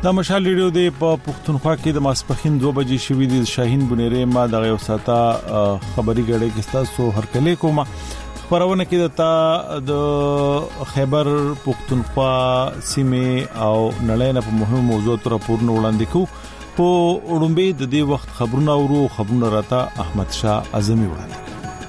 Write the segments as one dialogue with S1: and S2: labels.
S1: د مشال ریډیو د پښتونخوا کې د ماسپخین 2 بجې شوې د شاهین بنيري ما د یو ساته خبري غړي کې تاسو هرکلی کوم خبرونه کې د خیبر پښتونخوا سیمه او نړۍ په مهمو موضوع تر پورن وړاندې کو په وړاندې د دې وخت خبرونه راته احمد شاه اعظمي وړاندې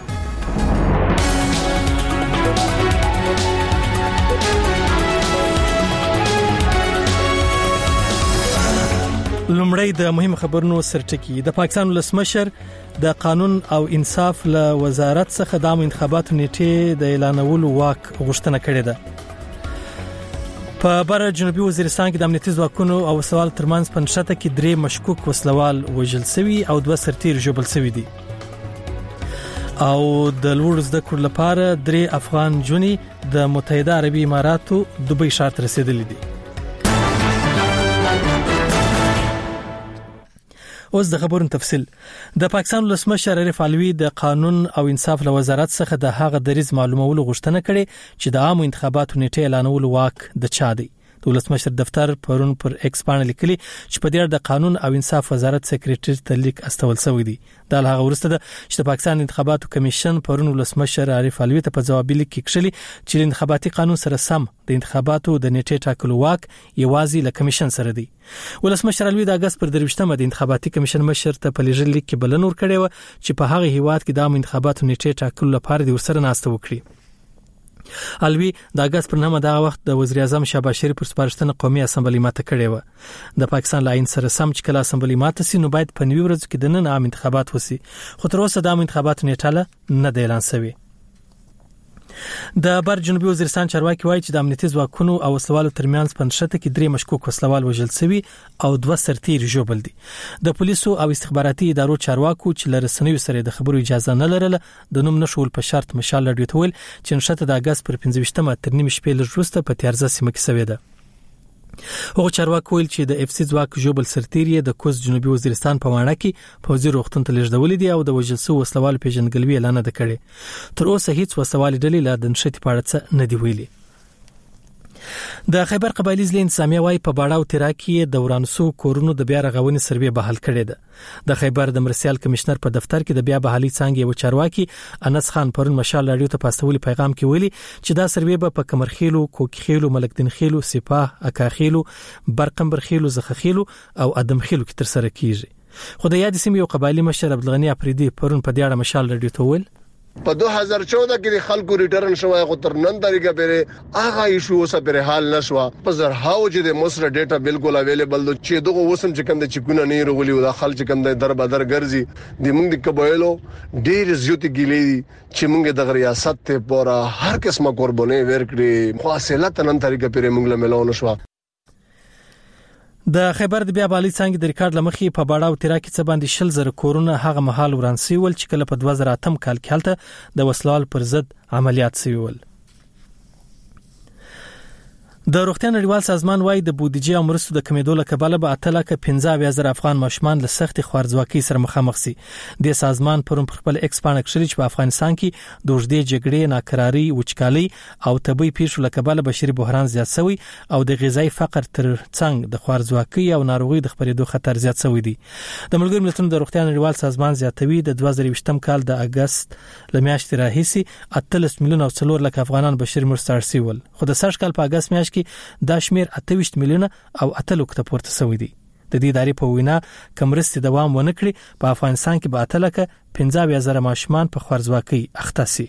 S2: لومړی د مهم خبرونو سرټکی د پاکستان ولسمشر د قانون او انصاف له وزارت څخه د عامه انتخاباتو نیټه د اعلانولو واک غوښتنه کړې ده. په بر جنوبي وزیرستان کې د امنیتي ځواکونو او وسوال ترمنځ په نښته کې 3 مشکوک وسلوال وژل شوي او 2 سرتیر ژوبل شوي دي. او د لوړ زده کړو لپاره 3 افغان جونی د متحده عربي اماراتو دوبۍ ښار ته رسیدلي دي. اوس د خبرونو تفصیل. د پاکستان ولسمشر عارف علوي د قانون او انصاف له وزارت څخه د هغه دریز معلومولو غوښتنه کړې چې د عامو انتخاباتو نیټه اعلانولو واک د چا دی. د ولسمشر دفتر پرون پر ایکس باندې لیکلي چې په دې اړه د قانون او انصاف وزارت سکریټری ته لیک استول شوی دی. دا هغه ورسته ده چې د پاکستان انتخاباتو کمیشن پرون ولسمشر عارف علوي ته په جوابي لیک کې کښلي چې انتخاباتي قانون سره سم د انتخاباتو د نیټه ټاکلو واک یوازې له کمیشن سره دی. ولسمشر علوي د اگست پر 23مه د انتخاباتي کمیشن مشر ته په لیږل لیک کې بلنه ورکړې و چې په هغه هیواد کې د عام انتخاباتو نیټه ټاکلو لپاره د ورسره ناسته وکړي. علوي د اگست پر 9 دغه وخت د وزیر اعظم شهباز شریف پر سپارښتنه قومي اسمبلی ماته کړې و. د پاکستان لاین سره سم چې کله اسمبلی ماته سي نو باید په نوي ورځ کې د نن عام انتخابات وسی، خو تر اوسه د عام انتخاباتو نیټه نه د اعلان شوی. د بر جنوبي وزیرستان چارواکي وایي چې د امنیتي ځواکونو او وسلوالو ترمنځ په نښته کې 3 مشکوک وسلوال وژل شوي او 2 سرتیر ژوبل دي. د پولیسو او استخباراتي ادارو چارواکو چې له رسنیو سره د خبرو اجازه نه لرله د نوم نشول په شرط مشال لړ ډیټول چې نښته د اگست پر 15مه تر نیمه شپې لږ په تیارزه سیمه کې شوې ده. هغه چارواکي ویل چې د اف سی ځواک ژوبل سرتیر د کوز جنوبي وزیرستان په وانه کې پوځي روغتون ته لیږدول دي او د وژل شوو وسلوال پیژندګلوي اعلان نه کړي. تر اوسه هیڅ وسوال ډلې لا د نښتې په اړه نه دی ویلي. د خیبر قبایلی ضلع انتظامیه وايي په باړه او تیرا کې د ورانسو کورونو د بیا رغونې سروې بحال کړي ده. د خیبر د مرسیال کمشنر په دفتر کې د بیا بحالي څنګه یو چارواکي انس خان پرون مشال رادیو ته پاستولي پیغام کې ویلي چې دا سروې په کمرخیلو، کوکخیلو، ملکدین خیلو، سپاه، اکاخیلو، برقمبر خیلو، زخخیلو او ادم خیلو کې تر سره کیږي. خو د یاد سیمې یو قبایلی مشر عبدالغنی افریدي پرون په دې اړه مشال رادیو ته ویل
S3: په 2014 کې خلکو ریټرن شوی خو تر نن طریقه پرې هغه ایشو اوسه پرې حل نشو. په زرهاو چې د مصر ډیټا بالکل اویلیبل دي چې دغه وسم چې کوم د چکونه نه رغولي او د خلک کوم د در بدر ګرځي د موږ د قبایلو ډیر زیاتې ګیلې چې موږ د ریاست ته پورا هر قسمه قرباني ورکړي خو اصله نن طریقه پرې موږ له ملو نشو.
S2: د خیبر د بیا بالي څنګه د ریکارډ لمخې په باړه او تیرا کې څه باندې 60,000 کورونه هغه مهال ورانسي ول چې کله په 2008 کال کې هلته د وسلوال پر ضد عملیات شوي ول. د روغتیا نړیوال سازمان وايي د بودیجې او مرستو د کمیدو له کبله به 8,15,000 افغان ماشومان له سخت خوارځواکۍ سره مخامخ شي. د سازمان پرون پر خپل ایکس باندې کړی چې په افغانستان کې د اوږدې جګړې، ناکراري، وچکالي او طبي پیښو له کبله بشري بحران زیات شوی او د غذایی فقر تر څنګ د خوارځواکۍ او ناروغي د خپرېدو خطر زیات شوی دی. د ملګرو ملتونو د روغتیا نړیوال سازمان زیاتوي د 2020 کال د اگست لمیاشتې راهیسي 18 میلیون او 4 لک افغانان بشري مرسته اړ شول. خو د سږ کال په اگست میاشت کې دا شمیر 28 میلیونه او 8 لک ته پورته شوی دی. د دې ادارې په وینا کمرستي دوام ونه کړي په افغانستان کې به 8,15,000 ماشومان په خوارځواکۍ اخته شي.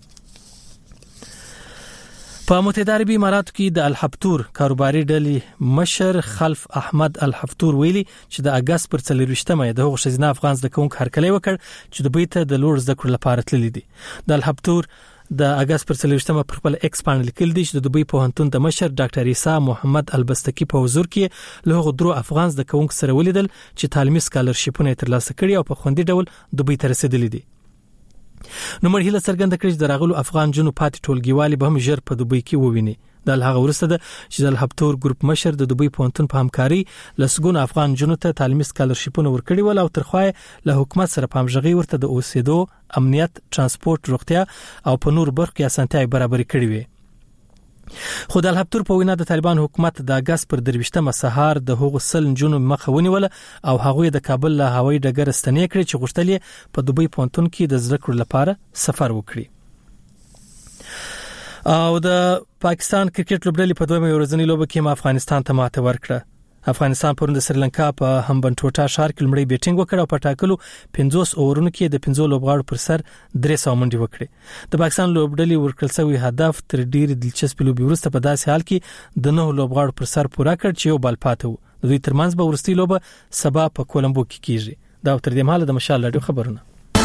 S2: په متحده عربي اماراتو کې د الحبتور کاروباري ډلې مشر خلف احمد الحبتور ویلي چې د اگست پر 24مه د هغو ښځینه افغان زده کوونکو هرکلی وکړ چې دوی ته د لوړ زده کړو لپاره تللي دي. د الحبتور د اگست پر 24مه پر خپل ایکس باندې لیکل دي چې د دوبۍ پوهنتون د مشر ډاکټر عیسی محمد البستکی په حضور کې له هغو 3 افغان زده کوونکو سره ولیدل چې تعلیمي سکالرشیپونه ترلاسه کړي او په خوندي ډول دوبۍ ته رسیدلي دي. نو مرحله څرګنده کړي چې د راغلو افغان جنو پاتې ټولګیوالي به هم ژر په دوبۍ کې وویني. د هغه ورسته ده چې د الحبتور ګروپ مشر د دوبۍ پوهنتون په همکاري لسګون افغان جنو ته تعلیمي سکالرشیپونه ورکړي ول او ترخوای له حکومت سره په همغږي ورته د اوسېدو، امنیت، ترانسپورت، روغتیا او په نور برخو کې اسانتیاوې برابرې کړې وي. خو د الهبتور په وینا د طالبان حکومت د اگست پر 23 سهار د هغو سل جنونو مخه ونیول او هغوی د کابل له هوایي ډګر ستنې کړې چې غوښتل یې په دوبۍ پونتون کې د زده کړو لپاره سفر وکړي. او د پاکستان کرکټ لوبډلې په دویمه ورځنۍ لوبه کې افغانستان ته ماته ورکړه. افغانستان پرون د سریلانکا په همبنټوټا ښار کې لومړی بیټینګ وکړ او په ټاکلو 50 اورونو کې د 50 لوبغاړو پر سر 300 منډې وکړې. د پاکستان لوبډلې ورکړل شوی هدف تر ډیر دلچسپ لوبي وروسته په داسې حال کې د 9 لوبغاړو پر سر پوره کړ چې یو بال پاتې وو. د دوی ترمنځ به ورستي لوبه سبا په کولمبو کې کیږي. دا تر دې مهاله د مشال راډیو خبرونه.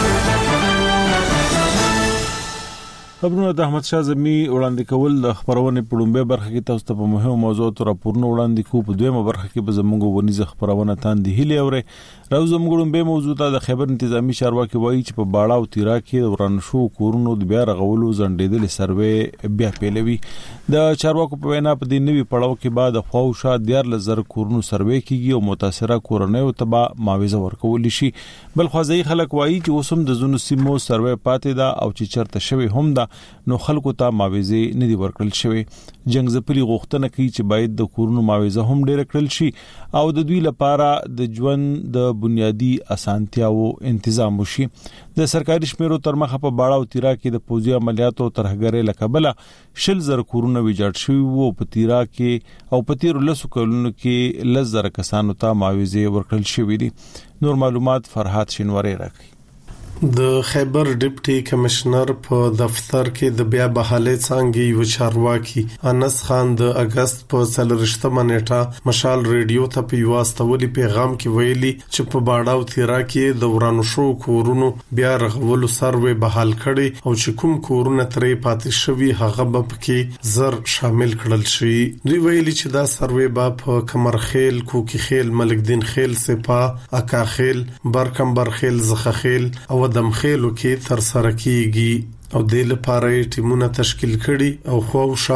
S1: خبرونه د احمد شاه زمي وړاندې کول د خبرونه په لومبه برخه کې تاسو ته په مهمه موضوع تر راپورونه وړاندې کوو. په دویمه برخه کې به زموږ ونیزه خبرونه تاندې هلي اوري. راوزه موږ لومبه موضوع ته د خبر انتظامی چارواکي وایي چې په باړه او تیرا کې ورانشو کورونو د بیا رغولو ځنډېدل سروې بیا پیلوي. د چارواکو په وینا په دې نوي پړاو کې بعد خواوشا 14000 کورونو سروې کیږي او متاثره کورنۍ او تبا معاوضه ورکول شي. بل خوځي خلک وایي چې اوسم د زونو سیمو سروې پاتې ده او چې چرته شوی هم ده نو خلکو ته معاوضه نه دی ورکړل شوی. جنگ زپلی غوښتنه کوي چې باید د کورونو معاوضه هم ډیر کړل شي او د دوی لپاره د ژوند د بنیادی اسانتیاو تنظیم وشي. د سرکاري شمیرو تر مخه په باړه او تیرا کې د پوځي عملیاتو ترهګرې لکبله 10000 کورونه ویجاړ شوی وو. په تیرا کې او په تیر لسو کلونو کې 10000 کسانو ته معاوضه ورکړل شوې دي. نور معلومات فرحات شینواری راکړي.
S4: د خیبر ډیپټي کمشنر په دفتر کې د بیا بحالي څنګه یو چارواکي انس خان د اگست په 30 نیټه مشال ریډیو ته په واستولي پیغام کې ویلي چې په باړه او تیرا کې د ورانو شو کورونو بیا رغولو سروې بحال کړي او چې کوم کورونه ترې پاتې شوي هغه به پکې زر شامل کړل شي. دوی ویلي چې دا سروې به په کمرخیل، کوکی خیل، ملک دین خیل، سپا، اکا خیل، برکمبر خیل، زخه خیل او دمخېلو کې تر سره کیږي او د لپاره ټیمونه تشکیل کړي او خوښه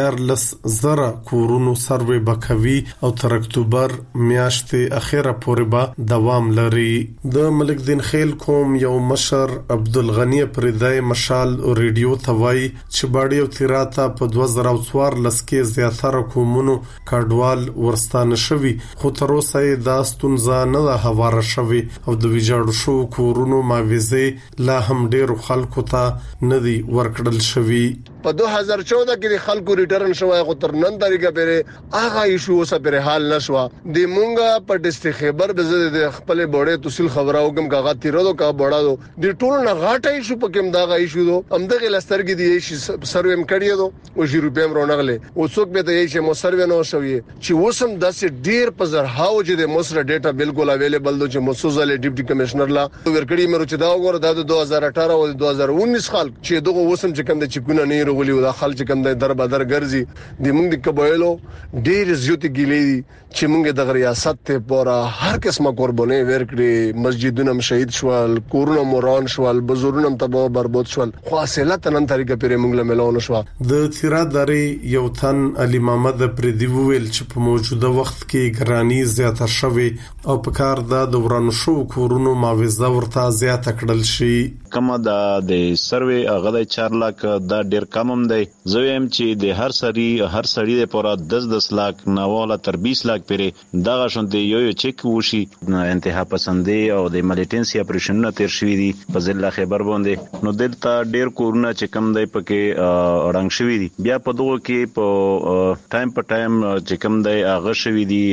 S4: 14000 کورونو سروې بکوي او تر اکتوبر میاشتې اخیره پورې به دوام لري. د ملک دین خیل کوم یو مشر عبدالغنی پردای مشال ریډیو توای چې باړی او تیراته په 2014 کې زیاتره کومونو کډوال ورستانه شوی خو تر اوسه دا ستونزه نه هواره شوی او د ویجاړو شو کورونو معاوضه لا هم ډیر خلکو ته ندی ورکړل شوی.
S3: په 2014 کې د خلکو ریټرن شوی خو تر نن طریقه پرې هغه ایشو اوسه پر حال نشو. د مونږه په ډسټریکټ خیبر د خپل بوړې تحصیل خبرو کوم کاغه تیرو کا بوړا د ټولو نه غاټه ایشو په کوم دا ایشو دو همدغه لسترګي دی سرویم کړی دو او 0 روپیا رونغله او څوک به ته یې مو سروې نو شوی چې وسم داسې ډیر په زرهاو چې د مصر ډیټا بالکل اویلیبل دو چې مسوزله ډیپټي کمشنر لا ورکړی مې چې دا وګوره د 2018 او 2019 خلک چې دغه وسم چې کوم د چکونه نه غولي او د خلک کوم د در بدر ګرځي د موږ د قبایلو ډیر زیات ګیلې چې موږ د ریاست ته پورا هر قسمه قرباني ورکړي. مسجدونه شهید شول، کورونه موران شول، بزرګونه تباہ برباد شول. خاصلت نن طریقه پر موږ له ملونه شو.
S4: د تیراداري یو تن علي محمد پردي ویل چې په موجوده وخت کې ګرانی زیاته شوه او په کار د ورانو شو کورونو معاوضه ورته زیاته کړل شي.
S5: کما د سروي هغه د 4 لک دا ډیر کم هم دی. زویم چې د هر سړی لپاره 10 لک ناواله تر 20 لک پرې دغه شونته یو چک وشي. انتها پسندي او د ملیټنسي اپریشن تیر شوی دي په ضلع خیبر باندې. نو دلته ډیر کورونه چې کم دی پکې رنګ شوی دي. بیا په دغه کې په ټایم چې کم دی هغه شوی دي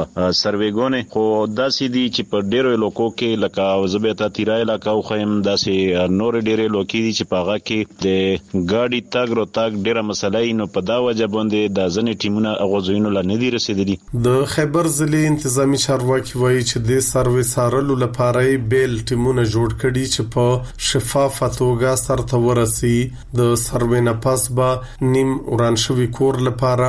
S5: سرویګونه خو داسې دي چې په ډیرو لوکو کې لکه زبېتا تیرای علاقه او خیم داسې نور ډیرې لوکې دي چې پاغه کې د ګاډي تاګ ډیره مسلې نو په دا وجه باندې د ځنې ټیمونه اغوزوینو لا نه دي رسیدلي.
S4: د خیبر ضلع انتظامی چارواکي وایي چې د سروې سارلو لپاره بیل ټیمونه جوړ کړي چې په شفافه توګه سرته ورسي. د سروې نه پس به نیم وران شوی کور لپاره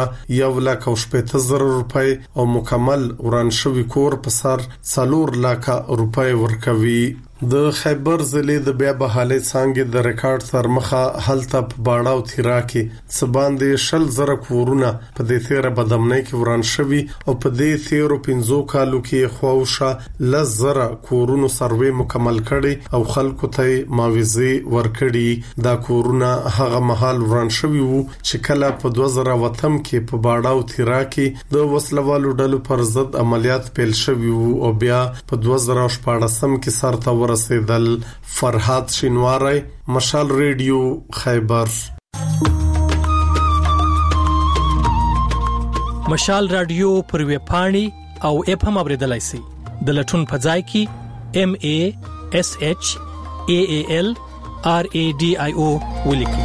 S4: 1,70,000 روپۍ او مکمل وران شوی کور په سر 4 لک روپۍ ورکوي. د خیبر ضلع د بیا بحالي څنګه د ریکارډ تر مخه هلته په باړاو تیرا کې سباندې شل زره کورونه په دې تیره بدمنۍ کې وران شوي او په دې تیرو 15 کالو کې خوښه لزره کورونو سروې مکمل کړي او خلکو ته معاوضه ورکړي دا کورونه هغه محل وران شوي وو چې کله په 2008 کې په باړاو تیرا کې د وسلوالو ډلو پر ضد عملیات پیل شوي وو او بیا په 2014 کې سرته رسیدل. فرحات شینواری، مشال ریډیو، خیبر.
S2: مشال رادیو پر ویب پاڼې او اپ هم اوریدلای شئ. د لټون په ځای کې MASHALRADIO ولیکئ.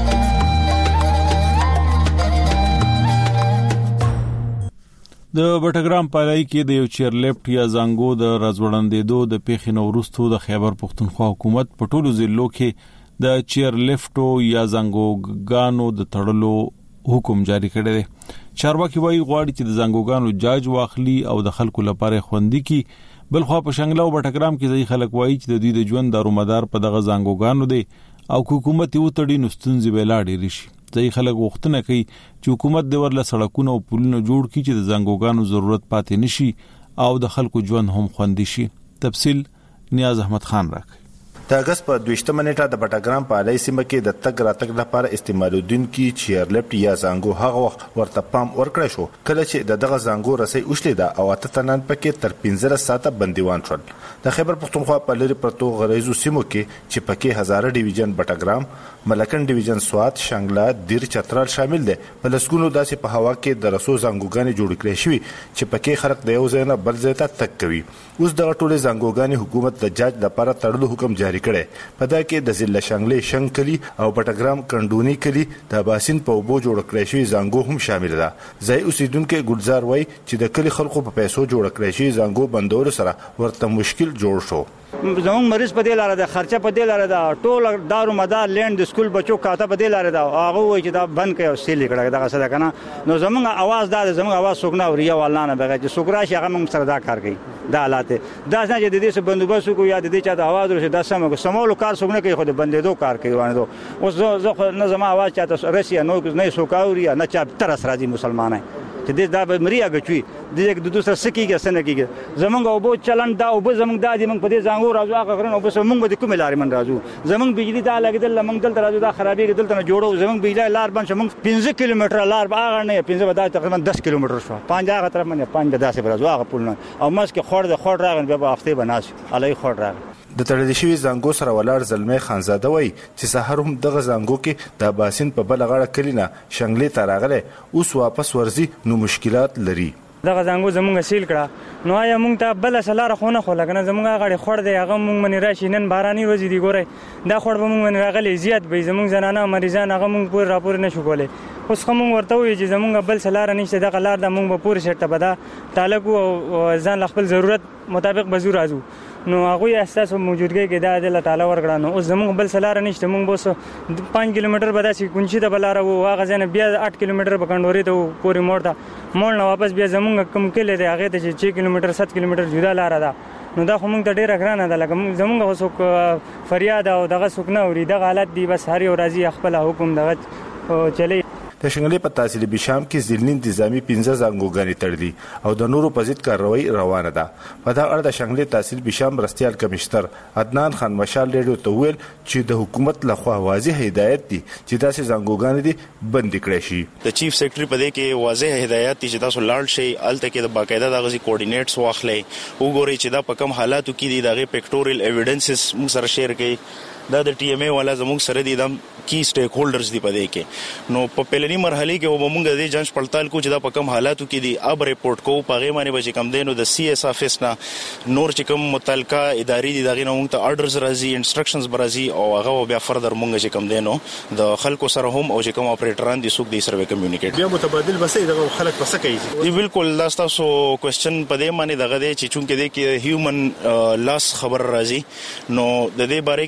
S1: د بټګرام پالای کې د یو چیرلیفټ یا زنګو د رازوړندېدو د پیښې نو وروسته د خیبر پښتونخوا حکومت په ټولو ضلعو کې د چیرلیفټو یا زنګوګانو د تړلو حکم جاری کړی دی. چارواکي وايي غواړي چې د زنګوګانو جاج واخلي او د خلکو لپاره خوندي کی. بلخوا په شنګلا او بټګرام کې ځای خلک وايي چې د دوی د ژوند دارومدار په دغه زنګوګانو دی او حکومت یو تړي نستونزې ویلاړي رشي. ځای خلک وختونه کوي چې حکومت د ورله سړکونو او پلونو جوړ کړي چې د زنګوګانو ضرورت پاتې نشي او د خلکو ژوند هم خوندي شي. تفصیل نیاز احمد خان راکړي.
S6: د اگست په 22 نیټه د بټګرام په علي سیمه کې د تګ راتګ لپاره استعمالودونکو چیرلیفټ یا زنګو هغه وخت ورته پام ورکړی شو کله چې دغه زنګو رسۍ وشلې ده او اته تنان پکې تر 15 ساعته بندیوان شول. د خیبر پښتونخوا په لری پرتو غریزو سیمو کې چې پکې هزاره ډیویژن بټګرام، ملکن ډیویژن سوات، شنګلا، دیر چترال شامل دي. په لسګونو داسې په هوا کې د رسو زنګوګانې جوړ کړې شوې چې پکې خلک د یو ځای نه بل ځای ته تګ کوي. اوس دغه ټولې زنګوګانې حکومت د جاج لپاره تړلو حکم جاری کړي. په دا کې د ضلع شنګلې شنګ کلی او بټګرام کندونی کلی د باسین په وبو جوړ کړی شوی زنګو هم شامل ده. ځای اوسیدونکو ګلزار وای چې د کلی خلکو په پیسو جوړ کړی شوی زنګو بندول سره ورته مشکل جوړ شو.
S7: زمون مریض په دې لاره د خرچه په دې لاره د ټول دارو مدار لند د سکول بچو کاته په دې لاره دا هغه وای چې دا بند کړي او سیل کړه دغه څه ده کنه. نو زمون आवाज دا زمون आवाज سوګنا او ریا والله نه بغیر چې سوګرا شي هغه موږ سره دا کار کوي. دا حالات دا نه چې د دې څه بندوبست کو یا د دې چا د आवाज ورشه دا سمولو کار سوګنه کوي خو د بندېدو کار کوي وانه دو. اوس زه نه زما आवाज چاته رسیا نو نه سوکاوري نه چا تر راځي مسلمانای چې دې دا به مریا غچوي د دوسر سکیږي سن کېږي زمونږ او بو چلن دا او زمونږ د دې موږ په دې زنګو راځو هغه غرن او بس موږ د کوم لارې من راځو زمونږ بجلی دا لګیدل موږ دلته راځو دا خرابې دلته نه جوړو زمونږ بجلی لار باندې موږ 15 کیلومتر لار هغه نه 15 ودا تقریبا 10 کیلومتر شو 5 هغه طرف باندې 5 10 راځو هغه پول نه او مسکه خور راغن به هفته بناس علي خور راغ
S6: د تړل شوی زنګو سره ولر زلمې خانزاده وای چې سحر هم دغه زنګو کې د باسین په بل غاړه کلینا شنګلې تراغله اوس واپس ورزي نو مشکلات لري.
S8: دغه زنګو زمونږ سیل کړه نو آیا مونږ ته بل سلاره خونه خو لګنه زمونږ غاړي خور دی هغه مونږ منی راشي نن باراني ورځ دی ګوره دا خور به مونږ منی راغلي زیات به زمونږ زنانه مریضان هغه مونږ پور راپور نه شو کولای. اوس کوم ورته وی چې زمونږ بل سلاره نشته دغه لار د مونږ په پور شرط بدا تعلق او ځان خپل ضرورت مطابق بزو راځو نو هغه احساس موجودګي کې د الله تعالی ورګړه نو اوس زمونږ بل سلاره نشته مونږ بس 5 کیلومتر بدا سي کونچي د بلاره وو هغه ځنه بیا 8 کیلومتر بکندوري ته پوری موړ نه واپس بیا زمونږ کم کله دی هغه ته 6 کیلومتر 7 کیلومتر جدا لار ده نو دا خو مونږ ته ډیره ګرانه ده لکه زمونږ اوس فریاد او دغه سکنه وري دغه حالت دی بس هر یو راځي خپل حکم دغه چلی.
S6: د شنګلې په تحصیل بشام کې ځلنی انتظامی 15 زنګوګانی تړلي او د نورو په ضد کاروي روانه ده. په دا اړه د شنګلې تحصیل بشام رستيال کمشنر عدنان خان مشال ریډیو ته ویل چې د حکومت لخوا واضح هدایت دي چې داسې زنګوګانی دي بند کړي شي.
S9: د چیف سیکریټری په دې کې واضح هدایت دي چې تاسو لاړ شئ الته کې د باقاعده د غزي کوارډینیټس واخلئ وګورئ چې دا په کوم حالاتو کې دي دغه پکټوریل ایویډنسز موږ سره شیر کړئ. دا د ټي ام ای والا زموږ سره دي د کی سټیک هولډرز دی په دې کې نو په پهلنی مرحله کې وبمږ د جنچ پړتال کو چې دا په کوم حالاتو کې دي اب ریپورت کو پغه باندې به کوم دینو د سی اس افیس نه نور چې کوم متعلقه اداري دي دغه نو موږ ته آرډرز راځي انسټرکشنز برازي او هغه بیا فردر موږ چې کوم دینو د خلکو سره هم او چې کوم اپریټران دي سوق دي سره کومیونیکیټ
S6: بیا متبادل بسې دغه خلک پس کوي.
S9: دی بالکل دا تاسو کوېسچن په دې معنی دغه دی چې چونکه د هیومن لاس خبر راځي نو د دې باره کې وزه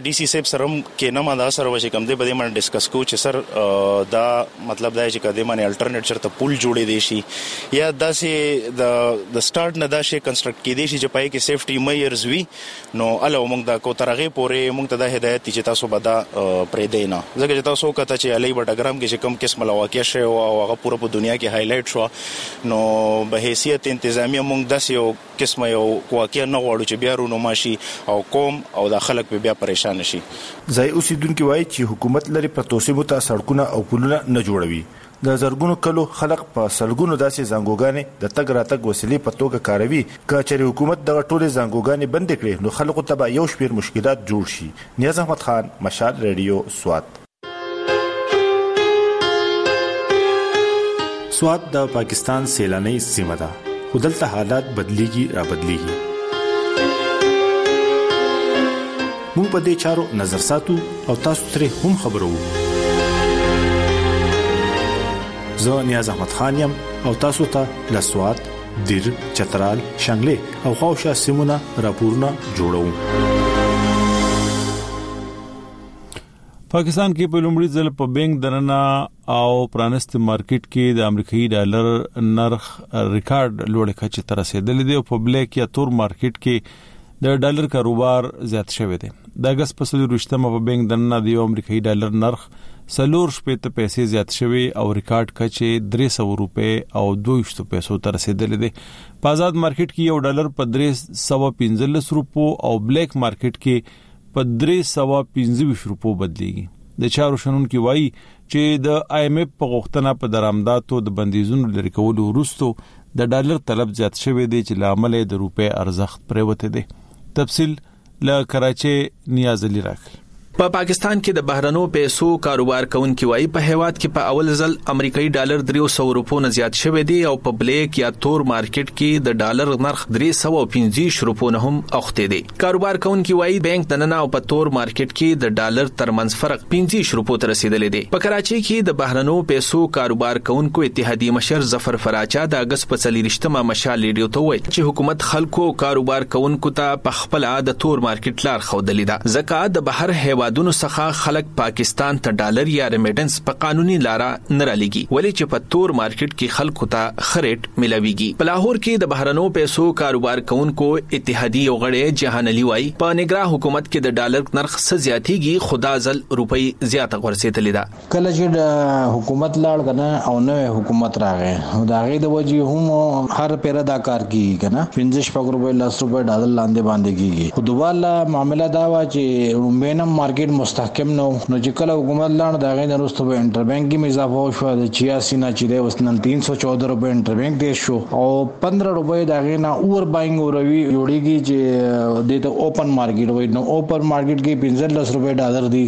S9: د ډي سي صاحب سره کې نه ما دا سره وشي کم دې په دې باندې ډیسکس کو چې سر دا مطلب دا چې کده باندې الټرنیټ چرته پول جوړې دي شي یا دا سه د سٹارټ نه دا شي کنسټرکټ کې دي شي چې پای کې سیفټي میئرز وي نو الو موږ دا کو ترغه پورې موږ ته د هدایت چې تاسو به دا پرې دی نه ځکه چې تاسو کته چې علي بټګرام کې چې کم قسم واقع شي او هغه پوره په دنیا کې هایلایټ شو نو به حیثیت انتظامیه موږ داسې یو قسم یو واقع نه غواړو چې بیا رونو ماشي او قوم او د خلک په بیا پریشان شي.
S6: ځای اوسیدونکو وایي چې حکومت لري په توسمو ته سړکونه او پلونه نه جوړوي. د زرګونو کلو خلک په سلګونو داسې زنګوګانې د تګ راتګ وسیلې په توګه کاروي. که چېرې حکومت دغه ټولې زنګوګانې بند کړي نو خلکو ته به یو شمېر مشکلات جوړ شي. نیاز احمد خان، مشال ریډیو، سوات. سوات د پاکستان سیلاني سیمه ده خو دلته حالات بدلیږي را بدلیږي. موږ په دې چارو نظر ساتو او تاسو ترې هم خبرو. زه نیاز احمد خان یم او تاسو ته له سوات، دیر، چترال، شنګلې او خواوشا سیمونه راپورونه جوړوم.
S1: پاکستان کې په لومړي ځل په بانک دننه او پرانست مارکیټ کې د امریکایي ډالر نرخ ریکارډ لوړ کچې ته رسیدلی دی او په بلیک یا تور مارکیټ کې د ډالر کاروبار زیات شوی دی. د اگست په 28مه په بانک دننه د امریکایي ډالر نرخ 4.5 پیسې زیات شوی او ریکارډ کچې 300 روپے او 200 پیسو ته رسیدلی دی. په آزاد مارکیټ کې یو ډالر په 315 روپو او بلیک مارکیټ کې په 325 روپو بدلیږي. د چارو شنونکو وایي چې د آی ایم ایف په غوښتنه په درآمداتو د بندیزونو لري کولو وروسته د ډالر طلب زیات شوی دی چې لامل د روپے ارزښت پریوته دی. تفصیل له کراچي نیاز علي راکړي.
S10: په پاکستان کې د بهرنو پیسو کاروبار کوونکي وایي په هیواد کې په اول ځل امریکایي ډالر 300 روپو نه زیات شوی دی او په بلیک یا تور مارکیټ کې د ډالر نرخ 315 روپو نه هم اوخته دی. کاروبار کوونکي وایي بانک دننه او په تور مارکیټ کې د ډالر ترمنځ فرق 15 روپو ته رسیدلی دی. په کراچي کې د بهرنو پیسو کاروبار کوونکو اتحادیه مشر ظفر فراچا د اگست په 30مه مشال ریډیو ته وویل چې حکومت خلکو کاروبار کوونکو ته په خپل د تور مارکیټ لار خودلې ده ځکه د بهر هیوادونو څخه خلک پاکستان ته ډالر یا ریمیټنس په قانوني لار نه رالېږي ولې چې په تور مارکیټ کې خلکو ته خریټ ملاويږي. په لاهور کې د بهرنو پیسو کاروبار کوونکو اتحادیه غړي جهان علي وايي په نګرا حکومت کې د ډالر نرخ څه زیاتېږي خدا ځل روپۍ زیاته ورسېدلې ده.
S11: کله چې د حکومت لاړ کنه او نوې حکومت راغی او دا غي د وجې هم هر پیره دا کار کیږي کنه 15 روپۍ 10 روپۍ ډالر لاندې باندې کیږي. خو دوباره معاملہ دا و چې رومبینم مارکیټ مستحکم نو چې کله حکومت لاړ دا غي وروسته به انټر بانک کې اضافه شو د 86 نه چې د وسنن 314 روپۍ انټر بانک دې شو او 15 روپۍ دا غي نه اور باینګ اوروي جوړیږي چې د اوپن مارکیټ وای نو اوپن مارکیټ کې 15 روپۍ ډالر دی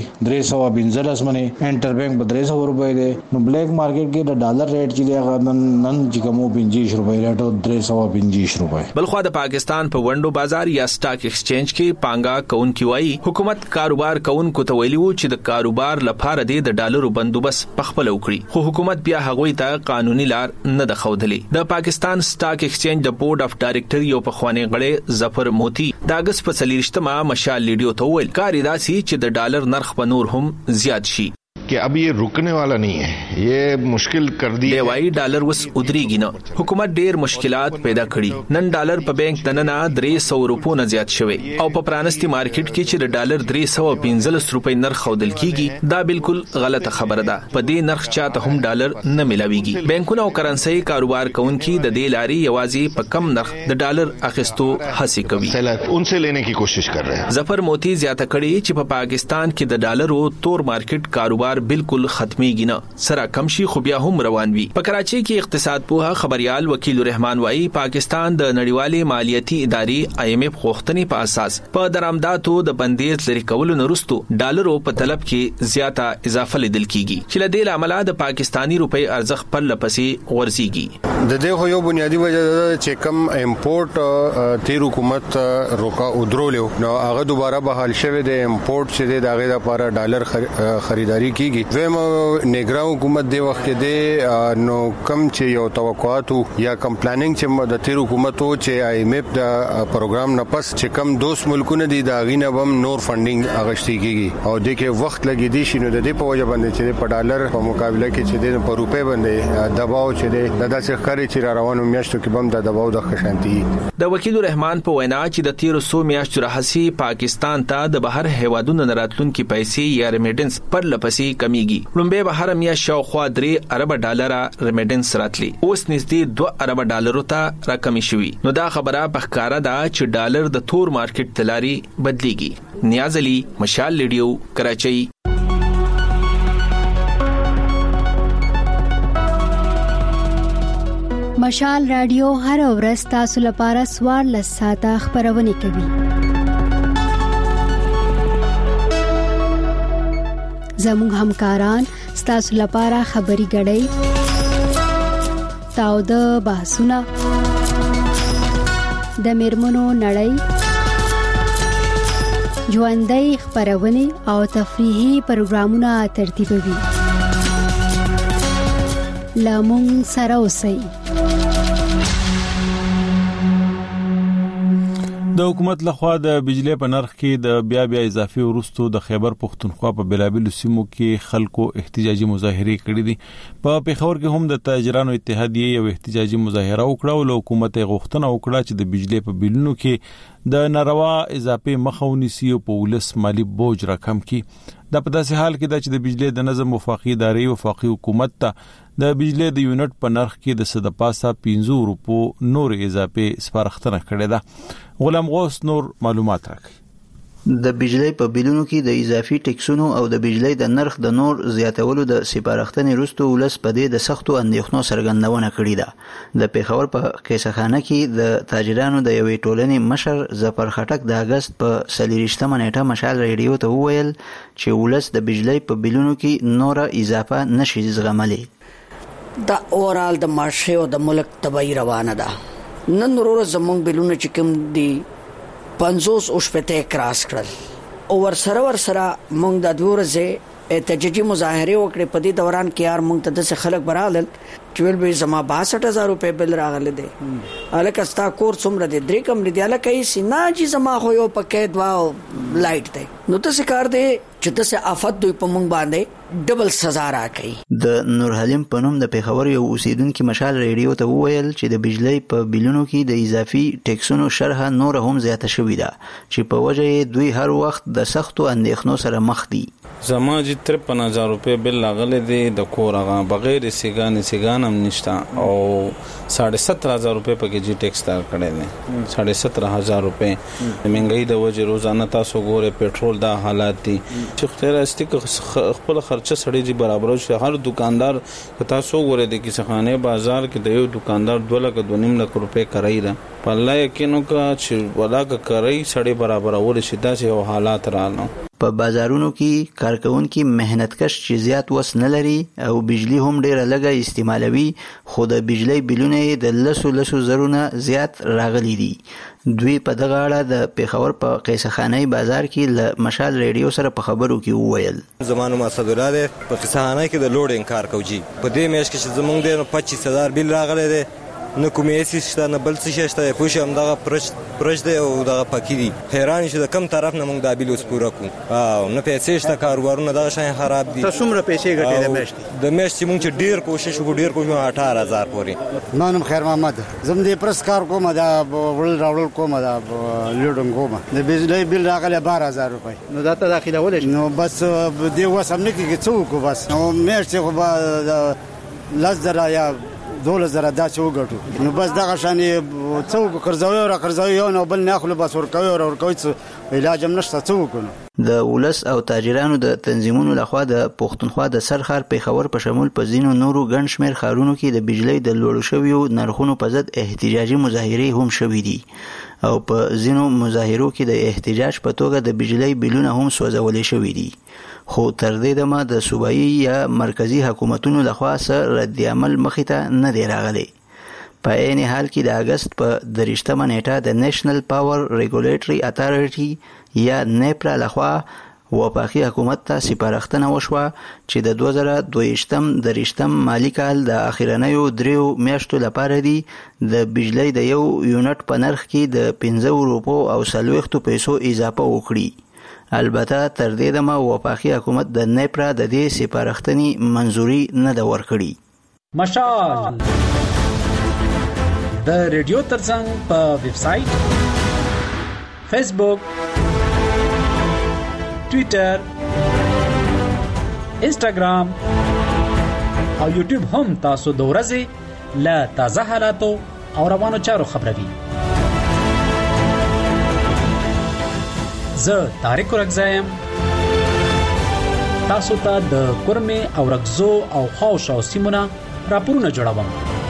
S11: 315 منه انټر بانک په 300 روپۍ دی نو بلیک مارکیټ کې د ډالر ریټ چې دی نن چې کومو 25 روپۍ ریټ او 325 روپۍ.
S10: بلخو د پاکستان په وندو بازار یا سٹاک ایکسچینج کې پانګا کونکي وایي حکومت کاروبار کونکو ته ویلي وو چې د کاروبار لپاره د ډالرو بندوبست پخپل وکړي خو حکومت بیا هغوی ته قانوني لار نه د خودلې. د پاکستان سٹاک ایکسچینج د بورډ اف ډایریکټر یو پخوانی غړی ظفر موتی د اگست په 30مه مشال ریډیو ته ویل کار داسي چې د ډالر نرخ په نور هم زیات شي
S12: कि अब ये रुकने वाला नहीं है, ये मुश्किल कर दी.
S10: دیوای ډالر وس ودرېږي نه. حکومت ډېر مشکلات پیدا کړي. نن ډالر په بانک دننه 300 روپو نه زیات شوی او په پرانستی مارکیټ کې چې د ډالر 315 روپۍ نرخ خودل کیږي دا بالکل غلطه خبره ده. په دې نرخ چاته هم ډالر نه ملاويږي. بانکونه او کرنسي کاروبار کوونکي د دې لاري یوازې په کم نرخ د ډالر اخیستو هڅه کوي.
S12: انسه لینے کی کوشش کر رہے ہیں.
S10: ظفر موتی زیاته کړي چې په پاکستان کې د ډالرو تور مارکیټ کاروبار بالکل ختميږي نه. سره کم شي خو بیا هم روان وي. په کراچي کې اقتصاد پوها خبريال وکیل رحمان وایي پاکستان د نړیوالې مالیاتي ادارې آی ایم ایف غوښتنې په اساس په درآمداتو د بندیز لري کولو نورستو ډالرو په طلب کې زیاته اضافه لیدل کیږي چې له دې عمله د پاکستانی روپۍ ارزښت پر لپسې ورزيږي.
S3: د دې خو یو بنیادی وجه ده چې کم امپورټ تیر حکومت روکا ودرولو نو هغه دوباره بحال شوه. د امپورټ چې د هغه لپاره ډالر خریداري کیږي ویم نګرا حکومت دی وخت دی نو کم چې یو توقعات یا کم پلانینګ چې د تیر حکومت او چې آی ایم ایف د پروګرام نه پس چې کم دوست ملکونه دي دا غینه بم نور فندینګ اغشتي کیږي او د کې وخت لګی دی شنو د دې په وجه باندې چې په ډالر په مقابله کې چې د په روپے باندې دباو چې د داسې خري چې روانو میاشتو کې بم د دباو د خشانتي
S10: د وکیل رحمان په وینا چې د 1300 میاشتو راهسي پاکستان ته د بهر هیوادونو راتلونکي پیسې یا ریمیډنس پر لپسې کمیږي لومبه بهر میاشت شاوخوا 3 ارب ډالر ریمیډنس راتلی اوس نږدې 2 ارب ډالرو ته راکمې شوې نو دا خبره په ښکارا ده چې ډالر د تور مارکیټ تلاري بدليږي نیاز علي مشال ریډیو کراچۍ
S13: مشال رادیو هر ورځ تاسو لپاره سوار لساته خبرونه کوي زموږ همکاران تاسو لپاره خبري غړي تاو د بحثونه د میرمنو نړۍ ژوندۍ خبرونه او تفریحي پروګرامونه ترتیبوي لامون سره اوسئ
S1: د حکومت لخوا د بجلی په نرخ کې د بیا اضافي ورستو د خیبر پختونخوا په بلابل سیمو کې خلکو احتجاجي مظاهره کړې دي په پیښور کې هم د تاجرانو اتحادیه یو احتجاجي مظاهره وکړه او حکومت غوښتنه وکړه چې د بجلی په بیلونو کې د ناروا اضافي مخاونيسي او په ولس مالی بوج راکم کړي د په داسې حال کې چې د بجلی د نظم وفاقي ادارې او وفاقي حکومت ته د بجلی د یونټ په نرخ کې د صد پاسه 15 روپو نور اضافي سپارښتنه کړې ده غلام غوث نور معلومات راکړي
S14: د بجلی په بیلونو کې د اضافي ټیکسونو او د بجلی د نرخ د نور زیاتولو د سپارښتنې وروسته ولس په دې د سختو اندېښنو څرګندونه کړې ده د پیښور په قیصخانه کې د تاجرانو د یوې ټولنې مشر ظفر خټک د اگست په 23 نیټه مشال ریډیو ته وویل چې ولس د بجلی په بیلونو کې نور اضافه نشي زغملی
S15: دا اورال د مارشه او د ملک تبعی روانه ده نن ورور زمونږ بیلونه چې کوم دي 50 او شپته کراس کړل او ورسره مونږ د دورزه احتجاجي مظاهره وکړې په دې دوران کې یار مونږ ته د خلک برالل چې ویل به زما 62000 روپے بل راغله دي الکه ستا کور څومره دي درې کم دي الکه یې سینا چې زما خو یو پکې دوا لایټ دی نو ته څه کار دی چې تاسو آفت دوی په مونږ باندې ډبل سزا راکړي
S14: د نور حلیم په نوم د پیښور یو اوسیدونکو مشال ریډیو ته وویل چې د بجلی په بیلونو کې د اضافي ټیکسونو شرح نور هم زیاته شوې ده چې په وجه دوی هر وخت د سختو اندېښنو سره مخ دي
S16: زما چې 53000 روپے بل لاغله دي د کورغه بغیر سیګان هم نشتا او 17000 روپے په کې جی ټیکس تار کړي دي 17000 روپے مهنګي د وجه روزانه تاسو ګوره پېټرول دا حالات دي چې خیر استیک خپل خرچه سړي جی برابر شي هر دکاندار تاسو ګوره د کیسخانه بازار کې د یو دکاندار 2.5 لک روپے کرای دا په الله یقینو کا چې ولاګه کرای سړي برابر ول شي داسې حالات رانه
S14: په بازارونو کې کارکونکو مهنتکش چې زیات وس نه لري او بجلی هم ډیره لږه استعمالوي خو د بجلی بیلونه د لسو زرونه زیات راغلي دي دوی په دغه اړه د پیښور په قیصخانه بازار کې له مشال ریډیو سره په خبرو کې وویل
S17: زمانو مسدوره ده په قیصخانه کې د لوډینګ کار کوي په دې میاشت کې چې زمونږ د 25000 بیل راغلي دي نو کومې سیسته نه بل څه شته پوښ هم دغه پرش دی او دغه پکې دي حیران شو د کم طرف نه موږ د بیل اوس پوره کو او نه پیسې شته کاروبارونه دغه شای خراب دي
S18: تاسو څومره پیسې ګټې
S17: د میاشتې موږ چې ډیر کوشش 18000 پورې
S18: نن خیر محمد زم دې پرس کار کوم دا ول راول کوم دا لوډم کوم د بجلی بیل راغله 12000 روپۍ نو دا ته داخله ولې نو بس دې وسم نه کې څوک بس نو میاشتې خو لزر یا 2000 دا چې وګټو نو بس دغه شانې څوک قرضوي یو نو بل نه خپل بس ورکوي علاج هم نشته څوک
S14: د ولس او تاجرانو د تنظیمونو لخوا د پښتونخوا د سرخار پیښور په شمول په ځینو نورو ګڼ شمېر ښارونو کې د بجلی د لوړو شویو نرخونو په ضد احتجاجي مظاهرې هم شوې دي او په ځینو مظاهرو کې د احتجاج په توګه د بجلی بیلونه هم سوځولې شوې دي خو تر دې دمه د صوبایي یا مرکزی حکومتونو لخوا سره رد عمل مخې ته نه دی راغلی په عین حال کې د اگست په 23 نیټه د نېشنل پاور ریګولیټري اتارټي یا نیپرا لخوا وفاقي حکومت ته سپارښتنه وشوه چې د 2022-23 مالی کال د اخرنیو 3 میاشتو لپاره دی د بجلی د یو یونټ په نرخ کې د 15 روپو او 40 پیسو اضافه وکړي. البته تر دې دمه وفاقي حکومت د نیپرا د دې سپارښتنې منزوري نه ده ورکړي.
S19: مشال د ریډیو ترڅنګ په ویب سټ، فیسبوک، ټوئیټر، انسټاګرام او یوټیوب هم تاسو د ورځې له تازه حالاتو او روانو چارو خبروي. زه طارق رګزایم تاسو ته د کورمه او رګزو او خاوشو سیمونه راپورونه جوړوم.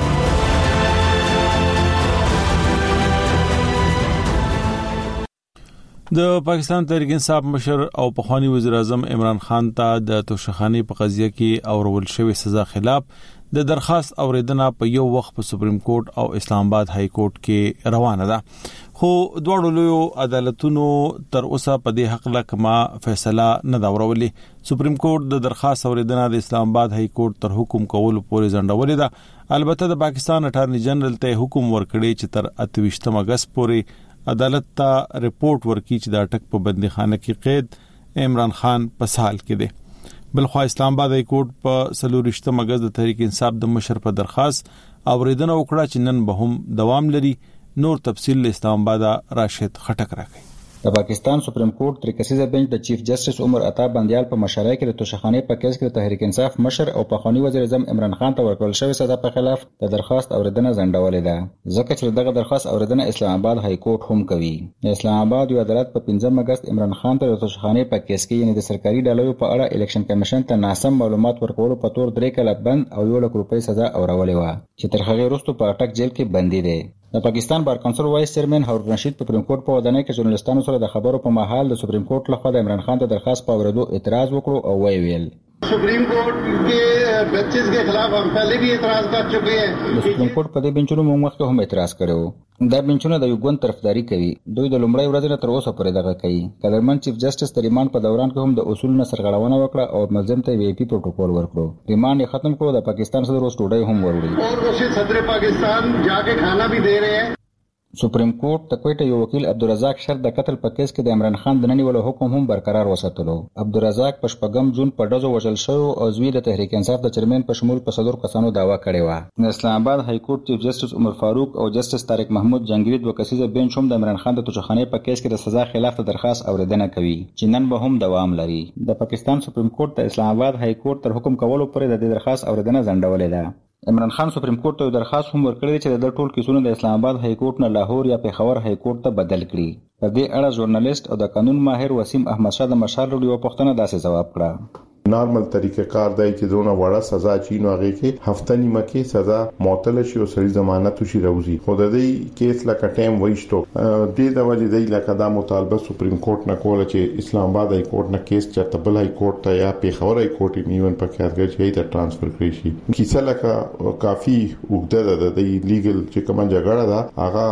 S1: د پاکستان تحریک انصاف مشر او پخوانی وزیر اعظم عمران خان ته د توشخانی په قضیه کې اورول شوی سزا خلاف د درخواست اوریدنه په یو وخت په سپریم کورټ او اسلام آباد های کورټ کې روانه ده، خو دواړو لوی عدالتونو تر اوسه په دې حق لا کما فیصله نه دا ورولې. سپریم کورټ د درخواست اوریدنه د اسلام آباد های کورټ تر حکم کولو پورې ځنډولې ده. البته د پاکستان اټارنی جنرال ته حکم ورکړی چې تر 28 اگست پورې عدالت ته رپورټ ورکړي چې د اټک په بندیخانه کې قید عمران خان په سال کې دی. بلخو اسلام آباد های کورټ په 23 اگست د تحریک انصاف د مشر په درخواست اوریدنه وکړه چې نن به هم دوام لري. نور تفصیل اسلام آباد راشد خټک راکړي.
S20: د پاکستان سپریم کورټ تریکسیزه بنچ د چیف جسټس عمر عطا بندیال په مشرۍ کې د توشخانه په کیس کې د تحریک انصاف مشر او پخوانی وزیر اعظم عمران خان ته ورکړل شوی سزا په خلاف د درخواست اوریدنه ځنډولې ده، ځکه چې دغه درخواست اوریدنه اسلام آباد های کورټ هم کوي. اسلام آباد یو عدالت په 15 اگست عمران خان ته د توشخانه په کیس کې یعنی د سرکاري ډالۍ په اړه الیکشن کمیشن ته ناسم معلومات ورکولو په تور 3 کاله بند او 1 لک روپۍ سزا اورولې و چې تر هغه وروسته په اټک جیل کې بندي دی. د پاکستان بار کونسل وایس چیرمن هارون رشید په سپریم کورټ په ودانۍ کې ژورنالیستانو سره د خبرو په مهال د سپریم کورټ لخوا د عمران خان ته درخواست په اوریدو اعتراض وکړو او ویل
S21: सुप्रीम कोर्ट के बेंचेस के खिलाफ हम पहले भी एतराज कर चुके हैं.
S20: سپریم کورټ په دې بنچونو موږ مخکې هم اعتراض کړو. دا بنچونه د یو ګوند طرفداري کوي. دوی د لومړۍ ورځې نه تر اوسه پورې دغه کوي. قدرمن چیف جسټس د ریماند په دوران کې هم د اصولو نه سرغړونه وکړه او ملزم ته وی پی پروتوکول ورکړو. ریماند یې ختم کړو. د پاکستان صدر اوس ټوډۍ هم وروړي
S21: اور روشي صدر پاکستان جاके खाना भी दे रहे हैं.
S20: سپریم کورټ د کوټه یو وکیل عبدالرزاق شر د قتل په کیس کې د عمران خان د ننیولو حکم هم برقرار وساتلو. عبدالرزاق په 8 جون په ډزو وژل شو او زوی د تحریک انصاف د چیرمن په شمول په صدر کسانو داوا کړې و. د اسلام آباد های کورټ چیف جسټس عمر فاروق او جسټس طارق محمود جنگیری د وکیسه بنچ هم د عمران خان د توشخانه په کیس کې د سزا خلاف درخواست اوریدنه کوي چې نن به هم دوام لري. د پاکستان سپریم کورټ د اسلام آباد های کورټ تر حکم کولو پورې د درخواست اوریدنه ځنډولې ده. عمران خان سپریم کورټ ته درخواست هم ورکړی چې د ټول کیسونو د اسلام آباد های کورټ نه لاهور یا پیښور های کورټ ته بدل کړي. په دې اړه ژورنالیست او د قانون ماهر وسیم احمد شاه د مشال ریډیو پښتنه داسې جواب کړه.
S12: نارمل طریقې کار دی چې دونه وړه سزا چینو هغه کې هفته نیمه کې سزا معطل شي او سړي ضمانت شي راوځي. خو د دې کیس لکه ټایم وایسټو د دې وجې دی لکه دا مطالبه سپریم کورټ نه کوله چې اسلام آباد های کورټ نه کیس چرته بل های کورټ ته یا پیښور های کورټ نیون په کارګر شي ته ترانسفر کړی شي. کیسه لکه کافي وګړه ده د لیګل چې کوم جګړه ده هغه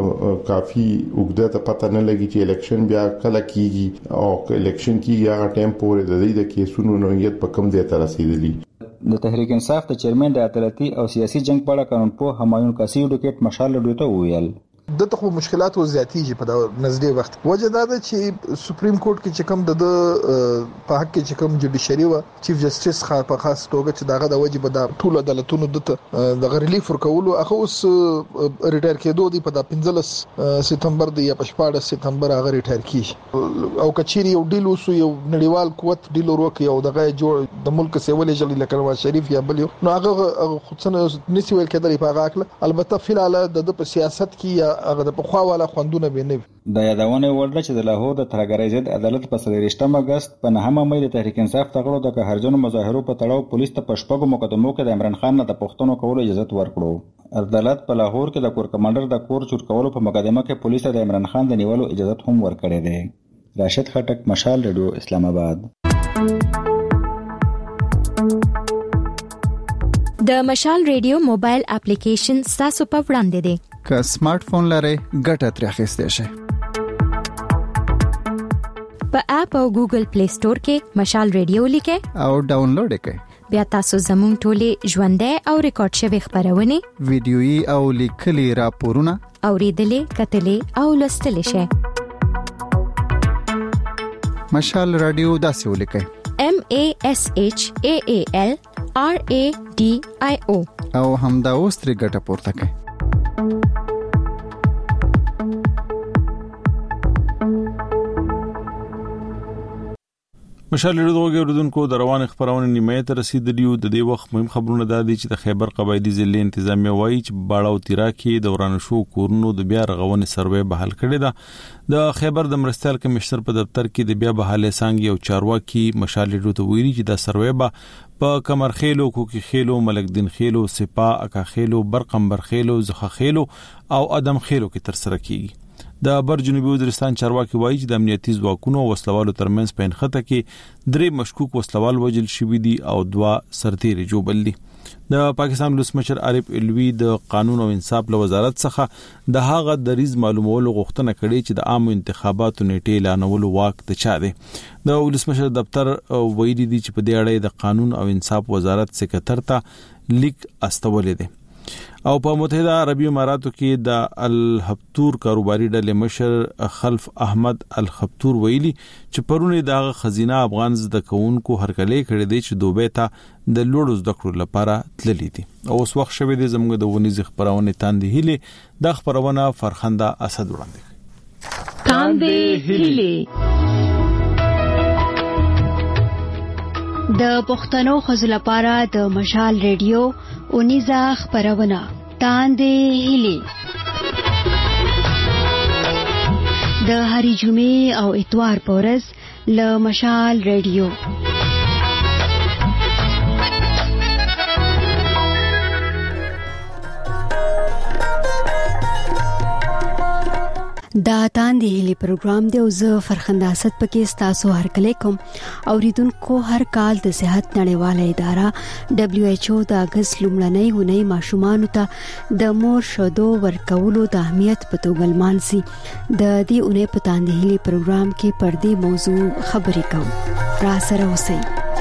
S12: کافي وګړه ته پته نه لګي چې الیکشن بیا کله کیږي او الیکشن کیږي هغه ټایم پورې د دې کیسونو نوعیت په کم ځای ته رسیدلی.
S20: د تحریک انصاف د چیرمن د عدالتي او سیاسي جنگ په اړه قانونپوه همایون قاسی اډوکیټ مشال ریډیو ته وویل
S22: دته خو مشکلات او زیاتیږي په نږدې وخت وجه دا ده چې سپریم کورټ کې چې کوم د په حق کې چې کوم جوډیشري و چیف جسټس په خاص توګه چې داغه د وجه په ټول عدالتونو د ریلیف ورکولو هغه اوس ریټایر کېدو دی په 15 سپتمبر دی یا په 14 سپتمبر هغه ریټایر کیږي او کچيري یو ډیل وسو یو نړیوال قوت ډیل وروکي او دغه جوړ د ملک سیولې جلی لکه نواز شریف یا بل نو هغه خودسنه نسی ویل کېدلی په هغه اکل البته فلال د په سیاست کې هغه د پخوا والا خوندونه به نه
S20: د یادونه ورده چې د لاهور د ترګری ضد عدالت په 23 اگست په 9 مې د تحریک انصاف تغړو د قهرجنو مظاهرو په تړاو پولیس ته پښپغو مقدمو کې د عمران خان نه د پښتنو کولو اجازه ورکړو. عدالت په لاهور کې د کور کمانډر د کور چور کولو په مقدمه کې پولیس ته د عمران خان د نیولو اجازه هم ورکړې ده. راشد خټک، مشال ریډیو، اسلام آباد.
S23: د مشال ریډیو موبایل اپلیکیشن تاسو په وړاندې دی. که سمارټ فون لرئ ګټه ترې اخیستئ شئ. په اپ او ګوګل پلی سٹور کې مشال ریډیو لیکه
S2: او ډاونلوډ کړئ.
S23: بیا تاسو زموږ ټولې ژوندۍ او ریکارډ شوی خبرونه
S2: ویډیويي او لیکلي راپورونه
S23: اوریدلې کتلې او لوستلې شئ.
S2: مشال رادیو داسې ولیکئ
S23: MASHAAL RADIO
S2: او همدا اوس ترې ګټه پورته کړئ.
S1: مشال ریډیو اوریدونکو د روان خبرونه نیمه ته رسیدلی د دې وخت مهم خبرونه د دې چې د خیبر قبایلی ضلع انتظامیه وایي چې باړه او تیرا کې د ورانه شو کورونو د بیا رغونې سروې بحال کړي ده. د خیبر د مرستیال کمشنر په دفتر کې د بیا بحالې څنګه یو چارواکي مشال ریډیو ته ویلي چې د سروې به په کمرخېلو، کوکي خېلو، ملک دین خېلو، سپا، اکا خېلو، برقمبر خېلو، زخه خېلو او ادم خېلو کې تر سره کیږي. د بر جنوبي وزیرستان چارواکي وایي چې د امنیتي ځواکونو او وسلوالو ترمنځ په انخته کې 3 مشکوک وسلوال وژل شوي دي او 2 سرتیري جوړل دي. د پاکستان ولسمشر عارف علوي د قانون او انصاف له وزارت څخه د هغه دریز معلومولو غوښتنه کړې چې د عام انتخاباتو نیټه اعلانولو واک د چا دی. د ولسمشر دفتر ویلي دي چې په دې اړه د قانون او انصاف وزارت سکرټر ته لیک استولې دي. او په متحده عربی اماراتو کې د الخبتور کاروباري ډلې مشر خلف احمد الخبتور ویلي چې پرونه د خزینه افغان زده کوونکو هرکلی کړی دی چې دوبه ته د لوړو زده کړو لپاره تللی دي. او اوس وخت شوه د زموږ د ونیز خبرونه تاندې هلي د خبرونه فرخنده اسد وړاندې
S13: تاندې هلي د پښتنو خزل لپاره د مشال ریډیو اونیزه خبرونه تاندې هلي د هری جمعې او اتوار پورز له مشال ریډیو. دا تاندې هلي پروګرام دی او زه فرخنده اسد پکې تاسو هرکلی کوم. اوریدونکو هر کال د صحت نړیواله اداره WHO د اگست لومړنۍ اونۍ ماشومانو ته د مور شیدو ورکولو د اهمیت په توګه لمانځي. د دې اونۍ په تاندې هلي پروګرام کې پر دې موضوع خبرې کوم. را سره اوسئ.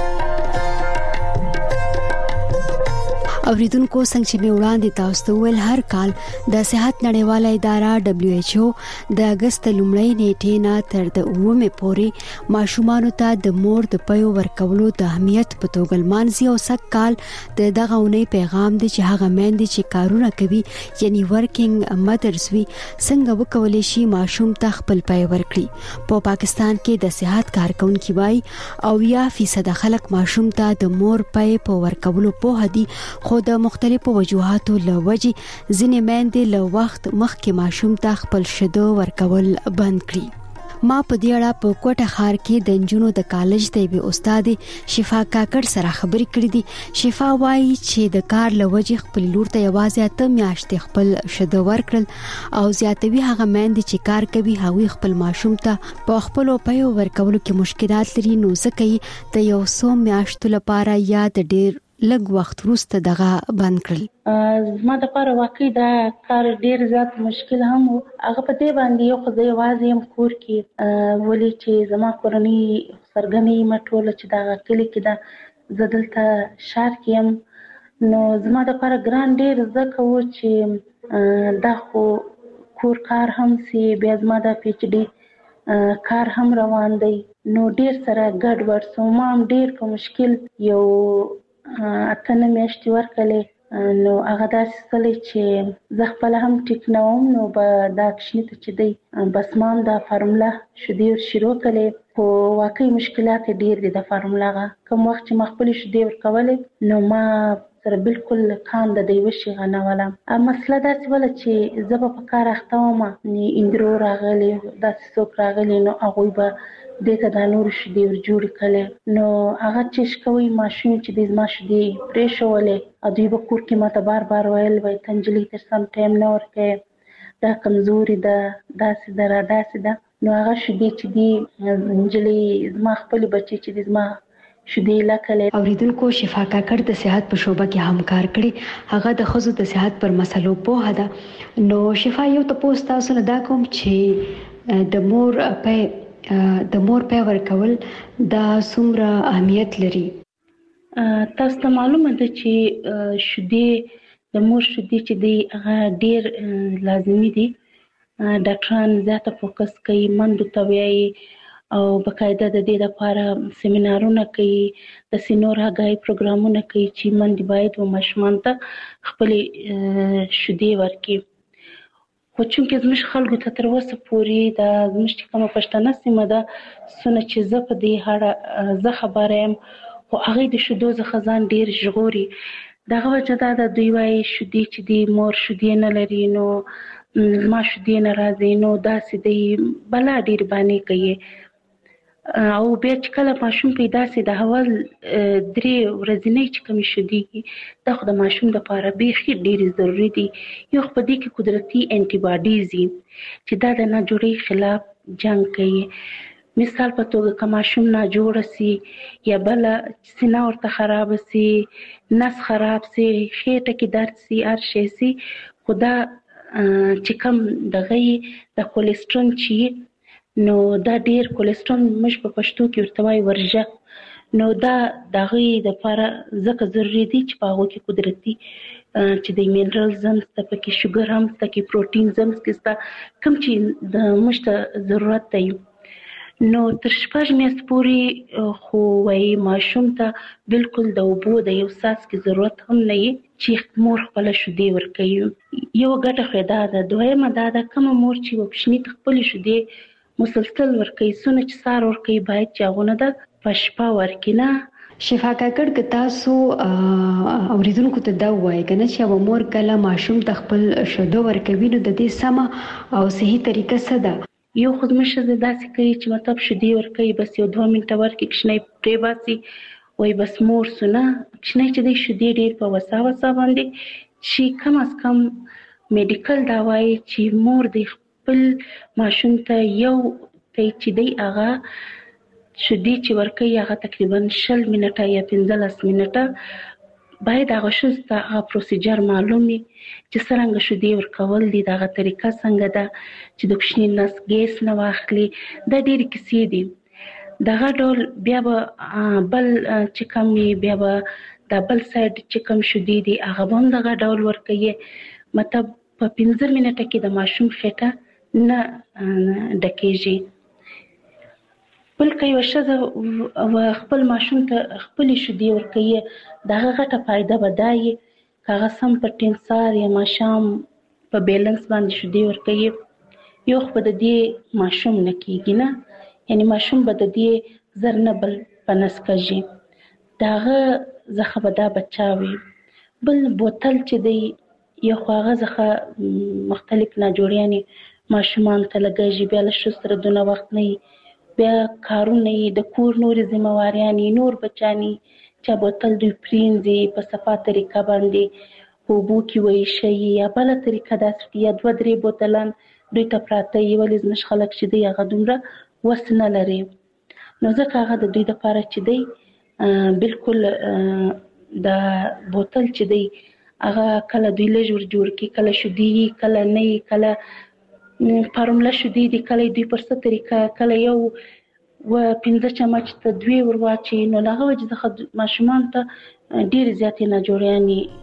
S13: اوریدونکو څنګه چې وړاندې تاسو ته ویل هر کال د صحت نړیواله اداره WHO د اگست لومړۍ نیټې نه تر د 9مې پورې ماشومانو ته د مور د پيو ورکولو د اهمیت په توګه لمانځي. او سږ کال د دغه اونۍ پیغام دی چې هغه میندې چې کارونه کوي یعنی ورکینګ مدرز وي څنګه وکولای شي ماشوم ته خپل پي ورکړي. په پاکستان کې د صحت کارکونکو وایي 80% خلک ماشوم ته د مور پي په ورکولو په هدي خو د مختلفو وجوهاتو له وجې ځینې میندې له وخت مخکې ماشوم ته خپل شیدو ورکول بند کړي. ما په دې اړه په کوټه ښار کې د انجونو د کالج د یوې استاد شفا کاکړ سره خبرې کړې دي. شفا وایي چې د کار له وجې خپل لور ته یوازې 8 میاشتې خپل شیدو ورکړل او زیاتوي هغه میندې چې کار کوي هغوی خپل ماشوم ته په خپل پیو ورکولو کې مشکلات لري نو ځکه یې د 100 میاشتو لپاره یا د ډېر لږ وخت وروسته دغه بند کړل.
S4: زما د لپاره واقعي دا کار ډیر زیات مشکل هم و. هغه په دې باندې یو خو زه یوازې یم کور کې ولې چې زما کورنۍ سرګنۍ یم ټوله چې دغه کلي کې ده زه دلته ښار کې یم نو زما د لپاره ګران ډیر ځکه و چې دا خو کور کار هم سي بیا زما د PhD کار هم روان دی نو ډیر سره ګډ وډ سو ما هم ډیر په مشکل یو 8 میاشتې ورکړلې نو هغه داسې څلې چې زه خپل هم ټیک نه وم نو به دا کشنې ته چې دی بس ما هم دا فارموله شیدې شروع کړلې خو واقعي مشکلات ډېر دي د فارموله هغه کوم وخت چې ما خپلې شیدې ورکولې نو ما سره بالکل کان د دیو شي غنوله مسله داسې ولا چې زه په کار اخته وم اندرو راغلي داسې څوک راغلي نو هغوی به دته د نور شیدې ور جوړ کړي نو هغه چې شکوي ماشوم چې د زما شیدې پرې شولې ا دوی به کور کې ماته بار بار ویل وای تنجلي تر سم ټایم نه ورکې دا کمزوري ده داسې ده نو هغه شیدې چې دی انجلي زما خپل بچي چې زما شیدې لکلې
S13: اوریدونکو شفا کاکړ د صحت په شوبه کې همکار کړي هغه د خزو د صحت پر مسلو په هدا نو شفا یو تاسو تاسو نه دا کوم چې د مور په د مور په ورکول دا څومره اهمیت لري؟
S4: تاسو ته معلومه ده چې شیدې د مور شیدې چې دی هغه ډیر لازمي دي. ډاکټران زیاته فوکس کوي منډو ته وایي او بقاعده د دې لپاره سیمینارونه کوي، د سینور هغای پروګرامونه کوي چې منډې باید و ماشومان ته خپلې شیدې ورکړي. خو چونکې زموږ خلکو ته تر اوسه پورې د زموږ چې کومه پښتنه سیمه ده څونه چې زه په دې اړه زه خبره یم، خو هغوی د شیدو څخه ځان ډېر ژغوري. دغه وجه دا ده دوی وایي شیدې چې دي مور شیدې نه لري نو ما شیدې نه راځي، نو داسې دی بلا ډېر بانې کوي. او بیا چې کله ماشوم پیدا سي د اول 3 ورځنۍ چې کومې شیدې دي دا خو د ماشوم دپاره بیخي ډېرې ضروري دي. یو خو په دې کې قدرتي انټي باډیز دي چې دا د ناجوړۍ خلاف جنګ کوي. مثال په توګه که ماشوم ناجوړه سي یا بله سینه ورته خرابه سي، نس خراب سي، خېټه کې درد سي، هر شی سي، خو دا چې کوم دغه د کولیسټرول چې نو دا ډیر کولیسټرول موږ په پښتو کې ورته وایي ورژه، نو دا د هغوی دپاره ځکه ضروري دي چې په هغو کې قدرتي چې د مینرالز هم شته، پکې شوګر هم شته، کې پروټینز هم شته، کوم چې د موږ ته ضرورت دی. نو تر 6 میاشتې پورې خو وایي ماشوم ته بالکل د اوبو د یو څاڅکي ضرورت هم نه وي چې مور خپله شیدې ورکوي. یو ګټه خو دا ده. دویمه دا ده کومه مور چې یو کوچني ته خپلې شیدې مسلسل ورکوي، څونه چې سهار ورکوي باید چې هغونه ده په شپه ورکړي نه.
S13: شفا کاکړ که تاسو اوریدونکو ته دا ووایئ که نه چې یوه مور کله ماشوم ته خپل شیدو ورکوي نو د دې سمه او صحیح طریقه څه ده؟
S4: یو خو زموږ ښځې داسې کوي چې مطلب شیدې ورکوي بس یو 2 منټه ورکړي، کوچنی پرې باسي وایي بس مور سو نه. کوچنی چې دی شیدې ډېر په وسا باندې چې کم از کم میډیکل دا وایي چې مور دی خپل ماشوم ته یو ته چې دی هغه شیدې چې ورکوي هغه تقریبا 20 منټه یا 15 منټه باید هغه ښځې ته هغه پروسیجر معلوم وي چې څرنګه شیدې ورکول دي، د هغه طریقه څنګه ده چې د کوچني نس ګیس نه واخلي. دا ډېرې کیسې دي. دغه ډول بیا به بل چې کوم بیا به دا بل سایډ چې کوم شیدې دي هغه به هم دغه ډول ورکوي. مطلب په 15 منټه کې د ماشوم خېټه نه ډکېږي. بل که یوه ښځه خپل ماشوم ته خپلې شیدې ورکوي د هغه غټه فایده به دا وي که هغه سم په ټیم سهار یا ماښام په بیلنس باندې شیدې ورکوي. یو خو به د دې ماشوم نه کېږي نه، یعنې ماشوم به د دې زر نه بل په نس کږي، د هغه څخه به دا بچاوي. بل بوتل چې دی یو خو هغه څخه مختلف ناجوړیانې ماشومانو ته لګېږي، بیا له ښځو سره دونه وخت نه وي، بیا کارونه یې د کور نورې ذمهواریانې نور بچانې چې بوتل دوی پرینځي په صفا طریقه باندې په اوبو کې وایشي یا بله طریقه داسې یا 2-3 بوتلان دوی ته پراته وي، ولې زموږ خلک چې دی هغه دومره وس نه لري. نو ځکه هغه د دوی دپاره چې دی بالکل د بوتل چې دی هغه کله دوی لږ ور جوړ کړي، کله شیدې کله نه وي، کله پارومله شیدې دي، کله دوی پر څه طریقه کله یو 15 چمچ ته 2 ور واچوي. نو له هغه وجې څخه ماشومانو ته ډېرې زیاتې ناجوړیانې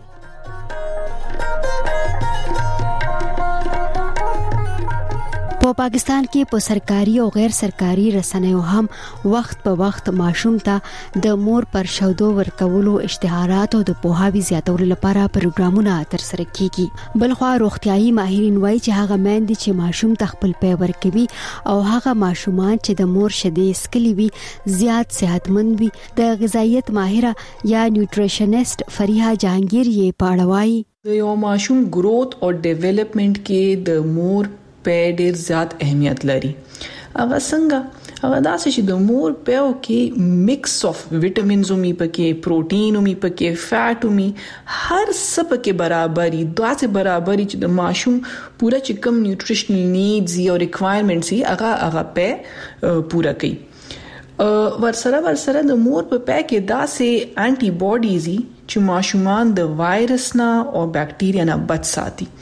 S13: په پاکستان کې په سرکاري او غیر سرکاري رسنیو هم وخت په وخت ماشوم ته د مور پر شیدو ورکولو اشتهارات او د پوهاوي زیاتولو لپاره پروګرامونه ترسره کیږي. بلخوا روغتيایي ماهرین وایي چې هغه میندې چې ماشوم ته خپل پی ورکوي او هغه ماشومان چې د مور شیدې څښلي وي زیات صحتمند وي. د غذایت ماهره یا نیوټریشنست فریحه جهانگیر یې په اړه وایي
S5: د یو ماشوم گروث او ډیولپمنٹ کې د مور په ډیر زیات اهمیت لري. هغه څنګه هغه داسې چې د مور په کې مکس اف وټامینز او می پکې پروتین او می پکې فیټ او می هر څه پکې برابرۍ داسې برابرۍ چې د ماشوم پورا چې کوم نیوټریشنل نیډز او ریکوایرمنټس هغه په پورا کوي. ورسره د مور په کې داسې انټي باډیز چې ماشومان د وایرس نه او بکټیریا نه بچ ساتي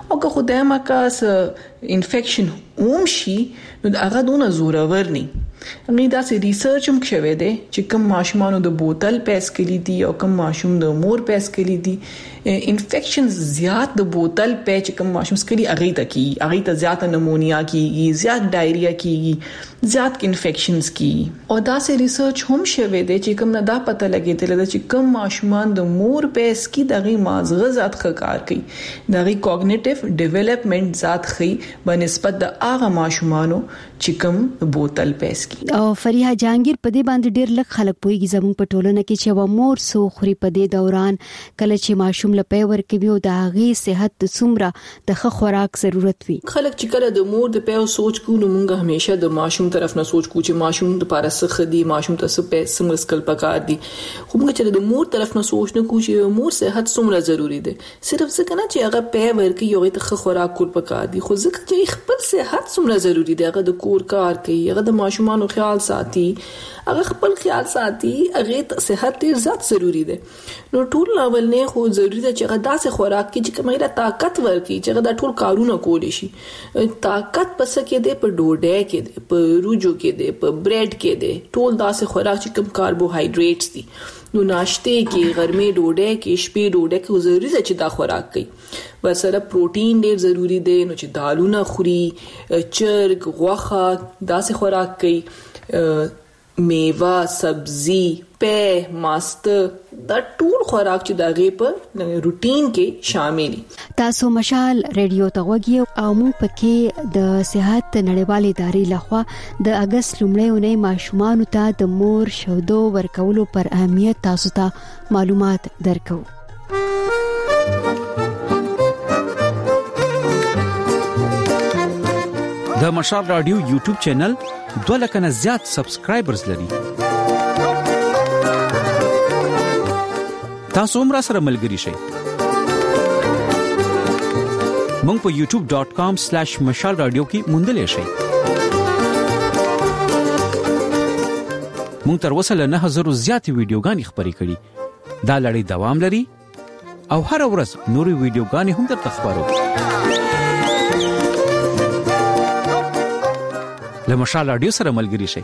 S5: او که خدای ما کاس انفیکشن شي نو هغه دونه زورور نه. غیدا سي ریسرچ هم شوه دي چې کوم ماشومان د بوتل پیس کلی دي او کوم ماشوم د مور پیس کلی دي انفیکشن زیات د بوتل پیچ کوم ماشوم سکلی اغه ته زیات نمونیا کیږي زیات ډایریا کیږي زیات انفیکشنز کی او دا سي ریسرچ هم شوه دي چې کوم نه دا پته لګیدل چې کوم ماشومان د مور پیس کی دغه مازغه زیات کار کوي دغه کوګنیټیو ډیولپمنٹ زیات خي بنسبت د هغه ماشومانو چې کوم بوتل پیس
S13: او فریحه جهانگیر په دې باندې ډېر لږ خلک پويږي زموږ په ټولنه کې چې و مور سو خوري په دې دوران کله چې ماشوم له پي ورکوي او د هغه صحت د څومره د ښه خوراک ضرورت وي.
S5: خلک چې کله د مور د پي سوچ کو نو موږ همیشه د ماشوم طرف نه سوچ کو چې ماشوم د پاره څه خدي ماشوم ته څه پیسې مسکل پکار دي خو موږ چې د مور طرف نه سوچ نه کو چې مور صحت څومره ضروری ده صرف ځکه نه چې هغه پي ورکوي یو ته ښه خوراک کول پکار دي خو ځکه چې خپل صحت څومره ضروری ده هغه د کور کار کوي هغه د ماشومان خیال ساتي هغه خپل خیال ساتي هغه صحت ډیر زیات ضروری ده نو ټول اول نه خو ضروری ده چې هغه داسې خوراک کې چې کومه طاقت ورکړي چې هغه د ټول کارونه کولی شي طاقت پس کې ده په ډوډۍ کې ده په روجو کې ده په بریډ کې ده ټول داسې خوراک چې کوم کاربوهایډریټس دي نو ناشته کې غرمه ډوډۍ کې شپې ډوډۍ کې ضروری ده چې دا خوراک کوي ورسره پروتین ډیر ضروری دی نو چې دالونه خوري چرګ غوښه داسې خوراک کوي میوه سبزی پې ماست دا ټول خوراک چې دغه په روټین کې شامل دي.
S13: تاسو مشال ریډیو ته وګیو او موږ پکې د صحت نړیوالې ادارې لخوا د اگست لومړۍ اونۍ ماشومان ته د مور شودو ورکولو پر اهمیت تاسو ته معلومات درکو.
S7: د مشال رادیو یوټیوب چینل 2 لک نه زیات سبسکرایبرز لري. تاسو هم را سره ملګري شئ. مونږ په youtube.com/mashalradio کې موندل شئ. مونږ تر اوسه له 9000 زیات ویډیوګانې خبرې کړې. دا لړۍ دوام لري او هر ورځ نوري ویډیوګانې هم درته خبرو. له مشال رادیو سره ملګري شئ.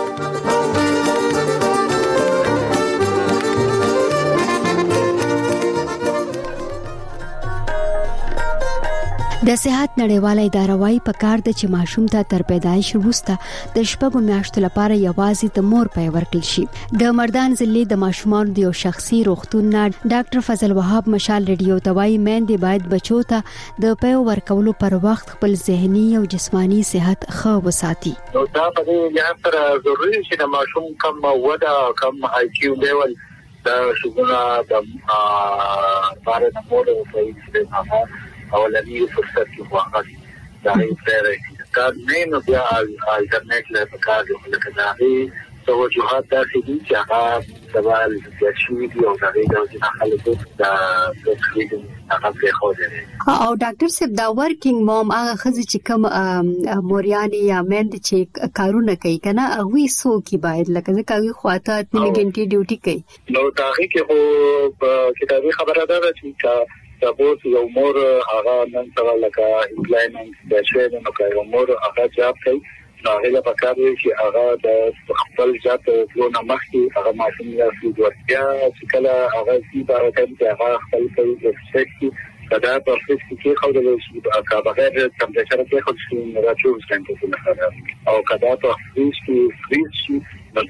S13: د صحت نړیواله اداره وايي په کار د چې ماشوم ته تر پیدایش وروسته د شپږو میاشتو لپاره یوازې د مور پي ورکړل شي. د مردان ضلع د ماشومان د یو شخصي روغتون نه ډاکټر فضل وهاب مشال ریډیو ته وايي مېندې باید بچو ته د پي ورکولو پر وخت خپل ذهني او جسماني صحت ښه وساتي.
S8: نو دا په دې لحاظ سره ضروري چې د ماشوم کم وده کم آی کیو لیول د شګونه د بار د مور په استعمال اولنی فرصت کې واغلي دا یې پرې کار نه نو بیا الټرنیټ له کار لکه دا هي توجهات داسې دي چې هغه سوال د شوي دي او دا د خلکو د تفصیل هغه په خو دي
S13: او ډاکټر صاحب دا ورکینګ مام هغه خزي چې کوم مورياني یا مند چې کارونه کوي کنه هغه سو کې باید لکه ځکه خواته 3 غنټې ډیوټي کوي
S8: نو دا هغه کې خو کتابي خبره ده چې سپورت یو مور هغه نن سره لکه امپلایمنت د شوی نو کوي مور هغه جاب کوي نو هغه په کار دی چې هغه د خپل ذات لونه مخکي هغه ماشوم یا فزیولوژیا چې کله هغه چې په اړه کې هغه خپل فزیولوژي کدا په فزیک کې خو د هغه بغیر ټمپریچر کې خو څه راځو څنګه څنګه او کدا په فزیک کې فریز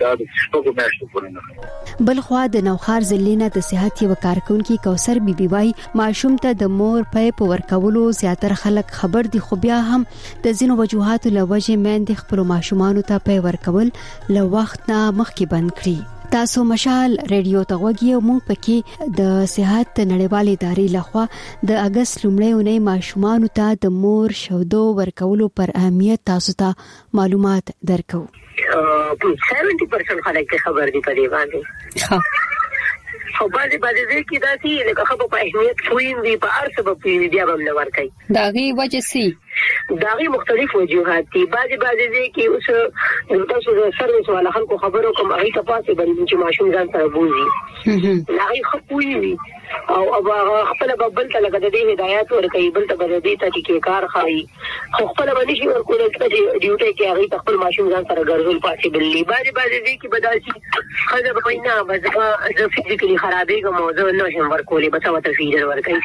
S13: بل خوا د نوخار ضلع د صحت یو کارکونکو کوثر بیبي وايي ماشوم ته د مور پي په ورکولو زیاتره خلک خبر دي خو بیا هم د ځینو وجوهاتو لوجه مېندې خپل ماشومان ته پي ورکول له وخت نه مخکې بند کړي. تاسو مشال ریډیو ته وګورئ موږ پکې د صحت نړیوالې ادارې لخوا د اگست لومړۍ اونۍ ماشومان ته د مور شودو ورکولو پر اهمیت تاسو ته معلومات درکو.
S9: 70% خلک خبر دي په دې باندې خو باندې دې کې دا چې لکه خبره په اهمیت شوین دي په ارسه په بیا هم نور کوي
S13: دا غي وجه سي
S9: داغي مختلف وجوهات دي. بعضي دي کې اوس تاسو د سرویس والا خلکو خبرو کوم هغه تاسو باندې چې ماشوم ځان سره بوزي هغه خپوي او خپل بل ته لګد دي هدایت ورکړي بل ته بل دي ته کې کار خایي خپل باندې شي ورکول چې ډیوټي کې هغه خپل ماشوم ځان سره ګرځول پاسبل دي. بعضي دي کې بداسي خزه په نه بس د فزیکلی خرابې کوم موضوع نه هم ورکولې بس وته فیډر ورکړي.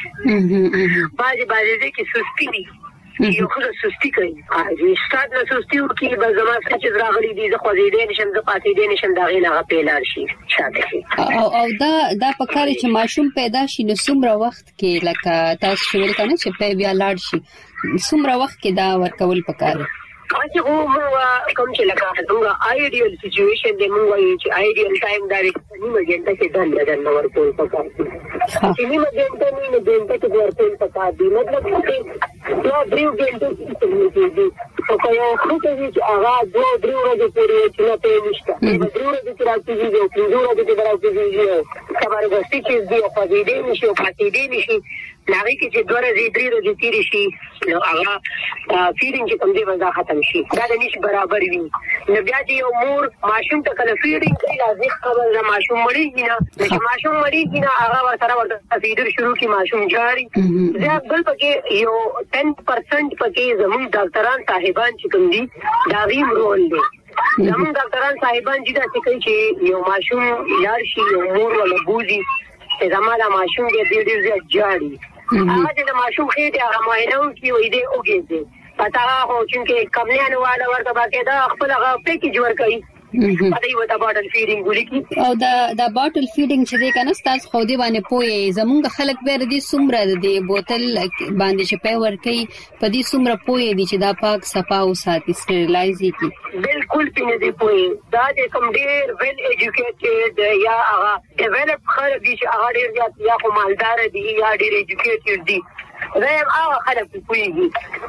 S9: بعضي دي کې سستی دي یو خو سستی کوي چې ستاد نه سستی وکړي به زما چې راغلي دي زه خو دې نشم زه پاتې دې نشم دا غي نه پیلار شي شاته شي
S13: او دا په کار چې ماشوم پیدا شي نو څومره وخت کې لکه تاسو ویل کنه چې په بیا لاړ شي څومره وخت کې دا ورکول پکاره
S9: چې کوم چې لکه څنګه آیډیل سچويشن دې موږ وایو چې آیډیل ټایم دا نیمه ګنټه کې دن ورکول پکاره چې نیمه ګنټه کې ورکول پکاره دی مطلب چې دا دریو ګنټه کې او یو خطه چې هغه دوه دریو ورځې پورې چې نه پېښ نشته دریو ورځې چې راځي دي او دریو ورځې چې راځي دي خبرګستی چې دی او پاتې دي نشي او پاتې دي نشي لاري کې چې دوه ورځې درې ورځې تیرې شي نو هغه فیډینګ چې کوم دی وځه ختم شي دا د نشي برابر وي نو بیا چې یو مور ماشوم ته کله فیډینګ کوي لازم خبر دا ماشوم مړیږي نه چې ماشوم مړیږي نه هغه ورته فیډر شروع کی ماشوم جاری زه بل پکې یو 10% پکې زموږ ډاکټران صاحبان چې کوم دي دا ویم رول دی زموږ ډاکټران صاحبان چې دا څه کوي چې یو ماشوم لار شي یو مور ولا بوزي چې زموږ ماشوم دې ډېر زیات جاری هغه چې ماشوم خېټه هغه معاینه کوي وې دې اوګې دې پتا هو چې کمنیانو والا ورته باندې دا خپل هغه پیکیج ورکړي پدې وته باټل فیډینګ ولګي
S13: او دا باټل فیډینګ چې دی کنه تاسو خو دې باندې پوي زمونږ خلک به دې سمره دې بوتل باندې چې په ور کوي پدې سمره پوي دي چې دا پاک صفا او ساتي سټریلایزي کی
S9: بالکل پینې دې پوي دا دې کوم ډېر ویل ایجوکیټډ یا هغه ډیولپ خلک دي چې هغه ډېر یا خو مالدار دي یا ډېر ایجوکیټډ دي زم هغه خلک پويږي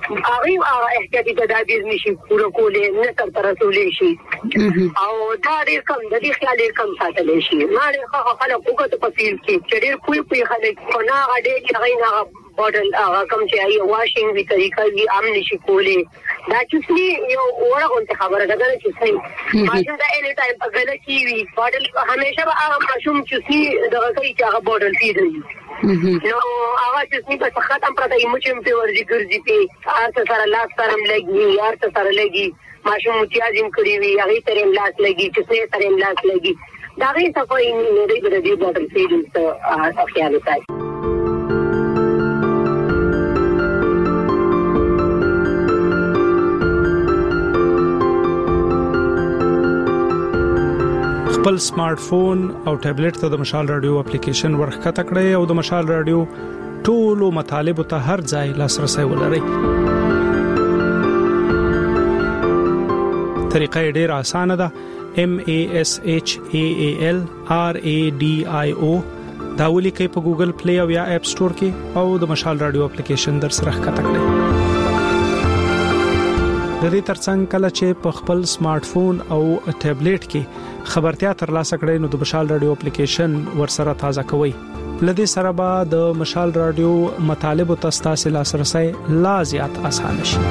S9: هغه احتیاطي تدابیر نشي پوره کولې نه تر رسولې شي او دا ډېر کم د دې خیال کم ساتل شي ما ډېر خلک وګورئ په فیل کې چې ډېر پوي خلک کو نه غډې هغه نه بوتل هغه کم چې ای واشینګ وی طریقې وی عام نشي کولې دا چې یو اورغه خبره ده چې ماشوم دا اني ټایم په غلط کی وی بوتل همیشه هغه ماشوم چې دغه کوي چې هغه بوتل فیډري نو هغه چې په ختم پرته ایموچم په ورځي ګرځي په ارته سره لاس سره لګي ارته سره لګي ماشوم متیازم کړی وی هغه ترې لاس لګي چې ترې لاس لګي دا غي صفای نه دی د دې بوتل فیډینګ ته خیال وکړي
S3: خپل سمارټ فون او ټابلیټ ته د مشال رادیو اپلیکیشن ورخکته کړئ او د مشال رادیو ټولو مطالب ته هر ځای لاسرسي ولرئ. طریقه ډېر اسانه ده MASHAALRADIO دا ولیکئ په ګوګل پلی او یا اپ سٹور کې او د مشال رادیو اپلیکیشن در سره ښکته کړئ. د دې ترڅنګ کله چې په خپل سمارټ فون او ټابلیټ کې خبرتیا ترلاسه کړئ نو د مشال رادیو اپلیکیشن ورسره تازه کوئ. لدې سره به د مشال رادیو مطالب او تاسو لاسرسي لا زیات اسانه شي.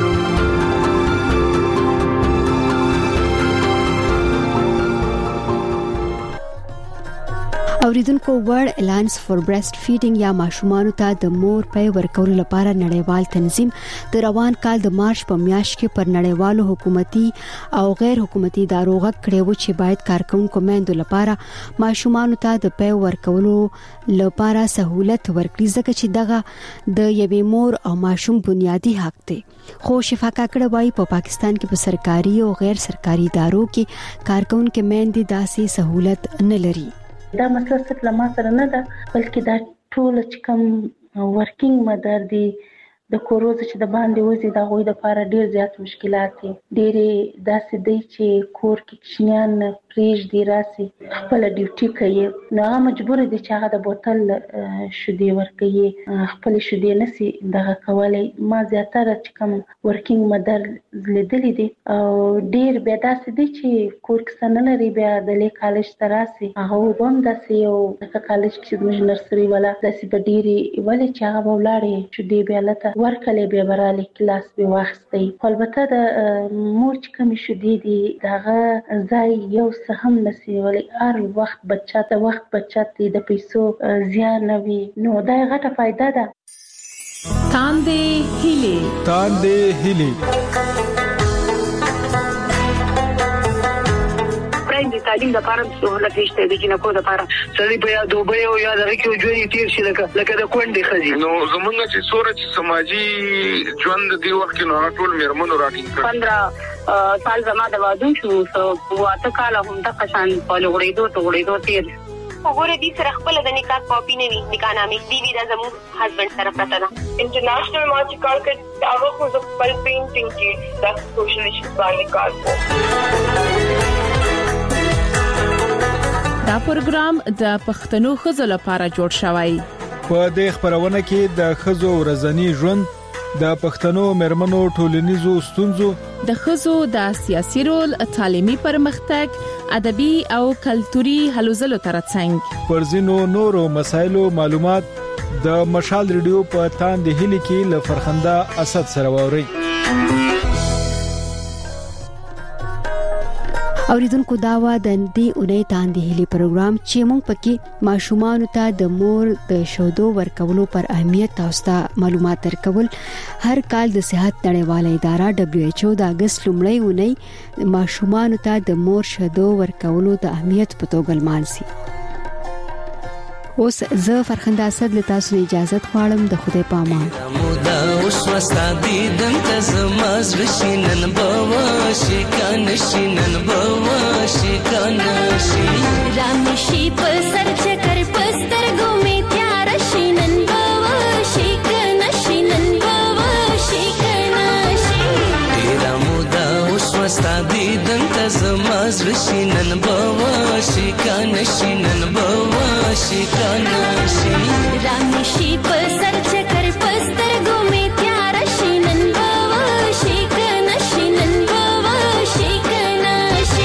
S13: اوریدونکو ورلد الاینس فور برېسټ فیډینګ یا ماشومانو ته د مور پي ورکولو لپاره نړیوال تنظیم د روان کال د مارچ په میاشت کې پر نړیوالو حکومتي او غیر حکومتي ادارو غږ کړی و چې باید کارکونکو میندو لپاره ماشومانو ته د پي ورکولو لپاره سہولت ورکړي ځکه چې دغه د یوې مور او ماشوم بنیادی حق دی. خو شفا کاکړه وايي په پاکستان کې په سرکاري او غیر سرکاري ادارو کې کارکونکو میندې داسې سہولت نه لري.
S4: دا مسله صرف لما سره نه ده بلکې دا ټول چې کوم ورکینګ مدر دي د کوروز چې د باندې وځي دا غوي د لپاره ډیر زیات مشکلات دي. ډېرې داسې دي چې کور کې کښنیان پریج دی راسي خپل ډیوټي کوي نو هغه مجبور دي چې هغه د بوتل شودې ورکوي خپل شودې نسی دغه کولای ما زیاتره چې کوم ورکینګ مدر لیدلې دي او ډیر بیا داسې دي چې کور کې نه لري بیا د لیک کالج ته راسي هغه هم داسې یو د کالج کې د نرسري ولا داسې په ډیري ولې چې هغه ولاړې شودې بیا لته ورکلې بیا براله کلاس به واخستي البته د مور چې کوم شودې دي دغه ځای یو څه هم نسی ولې هر وخت بچاته د پیسو زیان نه وي نو دا غټه فائدہ ده
S1: تاندې هلي
S9: د تعلیم لپاره سہولت نشته د جنکو لپاره سړي په دوبه او یا دغه کې ژوند تیر شي لکه د کونډې خزي
S6: نو زمونږ چې سورج سماجی ژوند دی وخت نو ټول میرمنو راټینګ کړ
S9: 15 سال زما د واده شو واته کال هم د قشان په لغړېدو تیر
S10: وګوره دې سره خپل د نکاح کاپی نه وي نکاح نامې دی وی دا زموږ هسبند سره پته ده
S11: انټرنیشنل ما چې کار کړ هغه خو د خپل پینټینګ کې د سوشل ایشوز باندې کار کوي
S24: دا پروګرام د پښتنو خزو لپاره جوړ شوی
S1: په دې خبرونه کې د خزو ورځنی ژوند د پښتنو مرمنو ټولنیزو ستونزو
S24: د خزو د سیاسي رول تعلیمي پرمختګ ادبي او کلتوري هلو ځلو ترڅنګ
S1: پرځینو نورو مسایلو معلومات د مشال ریډیو په تاندې هلي کې ل فرخنده اسد سره ووري
S13: اوریدونکو داوا د دې اونۍ تاندې هلي پروګرام چې موږ پکې ماشومان ته د مور د شودو ورکولو پر اهمیت تاسو ته معلومات درکول هر کال د صحت نړیواله اداره WHO د اگست لومړۍ اونۍ ماشومان ته د مور شودو ورکولو د اهمیت په توګه لمانځي اوس زه فرخنده اسد له تاسو اجازه غواړم د خدای په امان
S25: مودا اوس وستادي دنت زماز وشینن بوا شکان شینن بوا شکان شي
S26: رامشي په سر چکر پستر ګومې تیار شینن بوا شکان شینن بوا شکان شي
S25: تیرا مودا اوس وستادي دنت زماز وشینن بوا شکان شینن بوا شکان شي
S26: رامشي په سر چکر پستر ګومې تیار شینن بوا شکان شینن بوا شکان شي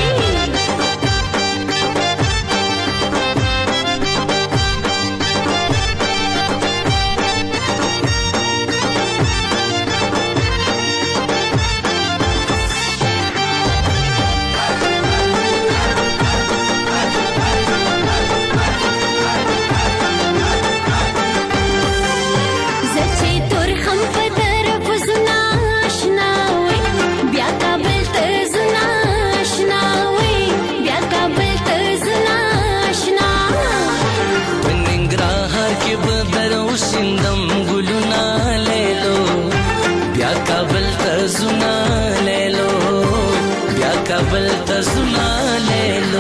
S25: کابل ته زما لیلو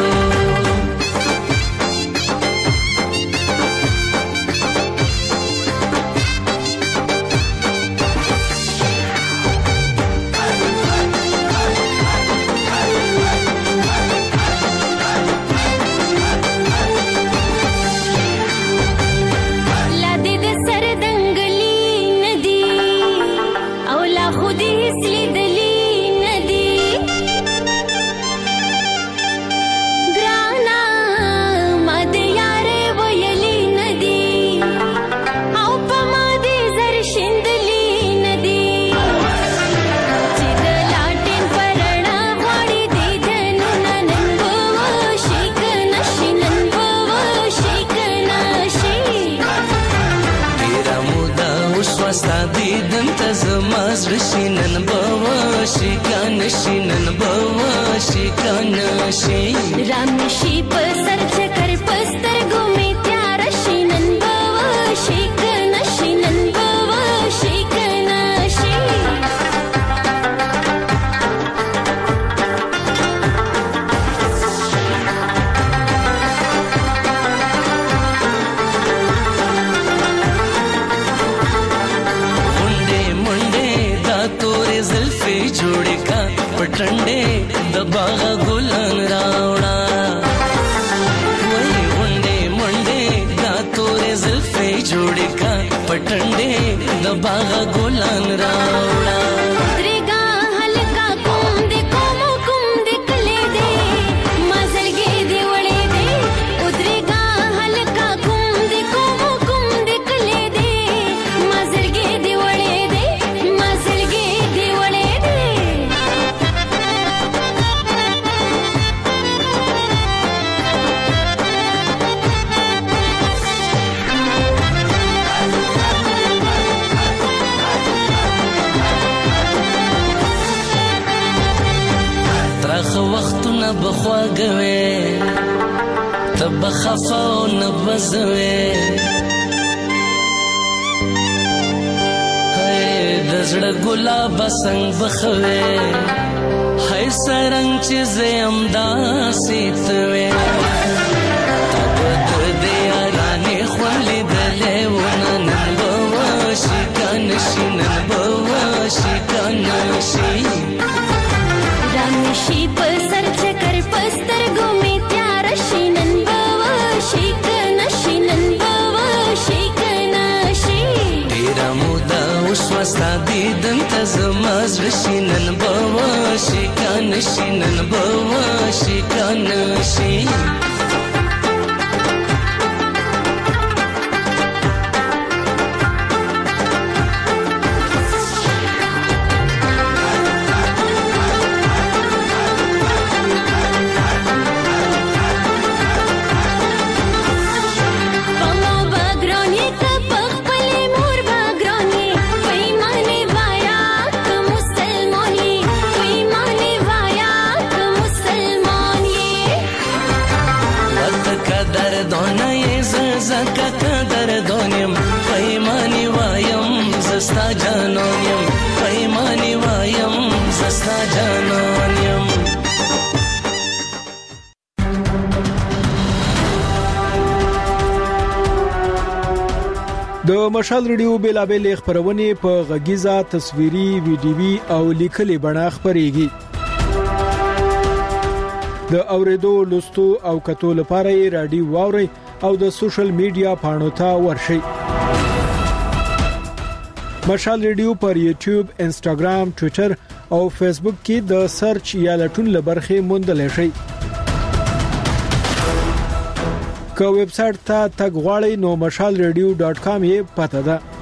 S25: شینن بوا شکان شینن بوا شکان شي
S26: رامشي په سر چکر پستر ګومې تیار شینن بوا شکان شینن بوا شکان شي
S25: जोड़े का पटंडे दबागा गुलन रावड़ा باغ ګلان راوړه
S26: درګه هلکا کوم دې کوم دې کله دې مازلګي دې وړې دې درګه هلکا کوم دې کله دې مازلګي دې وړې دې مازلګي دې وړې دې
S25: ترخ وختونه بخواګوي تب خفاو نبزوي هاي دزړه ګلاب څنګه بخوي هاي سرنګ چې زم داسې توي تب دې یارانه خولې دلې ونن بوشي کنشي نن بوشي کنشي
S26: رامشي په سر چکر پستر ګومې تیار شینن بوا شیکن شینن بوا شیکن شي
S25: ډیر مودا اوس وستا دیدن ته زماز شینن بوا شیکن شینن بوا شیکن شي زستا جانانیم پیمانی وایم زستا جانانیم
S3: د مشال ریډیو بیلابل خبرونه په غږیزه تصویري ویډیوي او لیکلي بڼه خبريږي د اوریدو لوستو او کتو لپاره رادیو واوري او د سوشل میډیا پاڼو ته ورشي مشال ریډیو پر یوټیوب، انستګرام، ټوئیټر او فیسبوک کې د سرچ یا لټون لبرخه موندل شي. که ویب سټ ته تګ غواړئ نو mashalradio.com یې پته ده.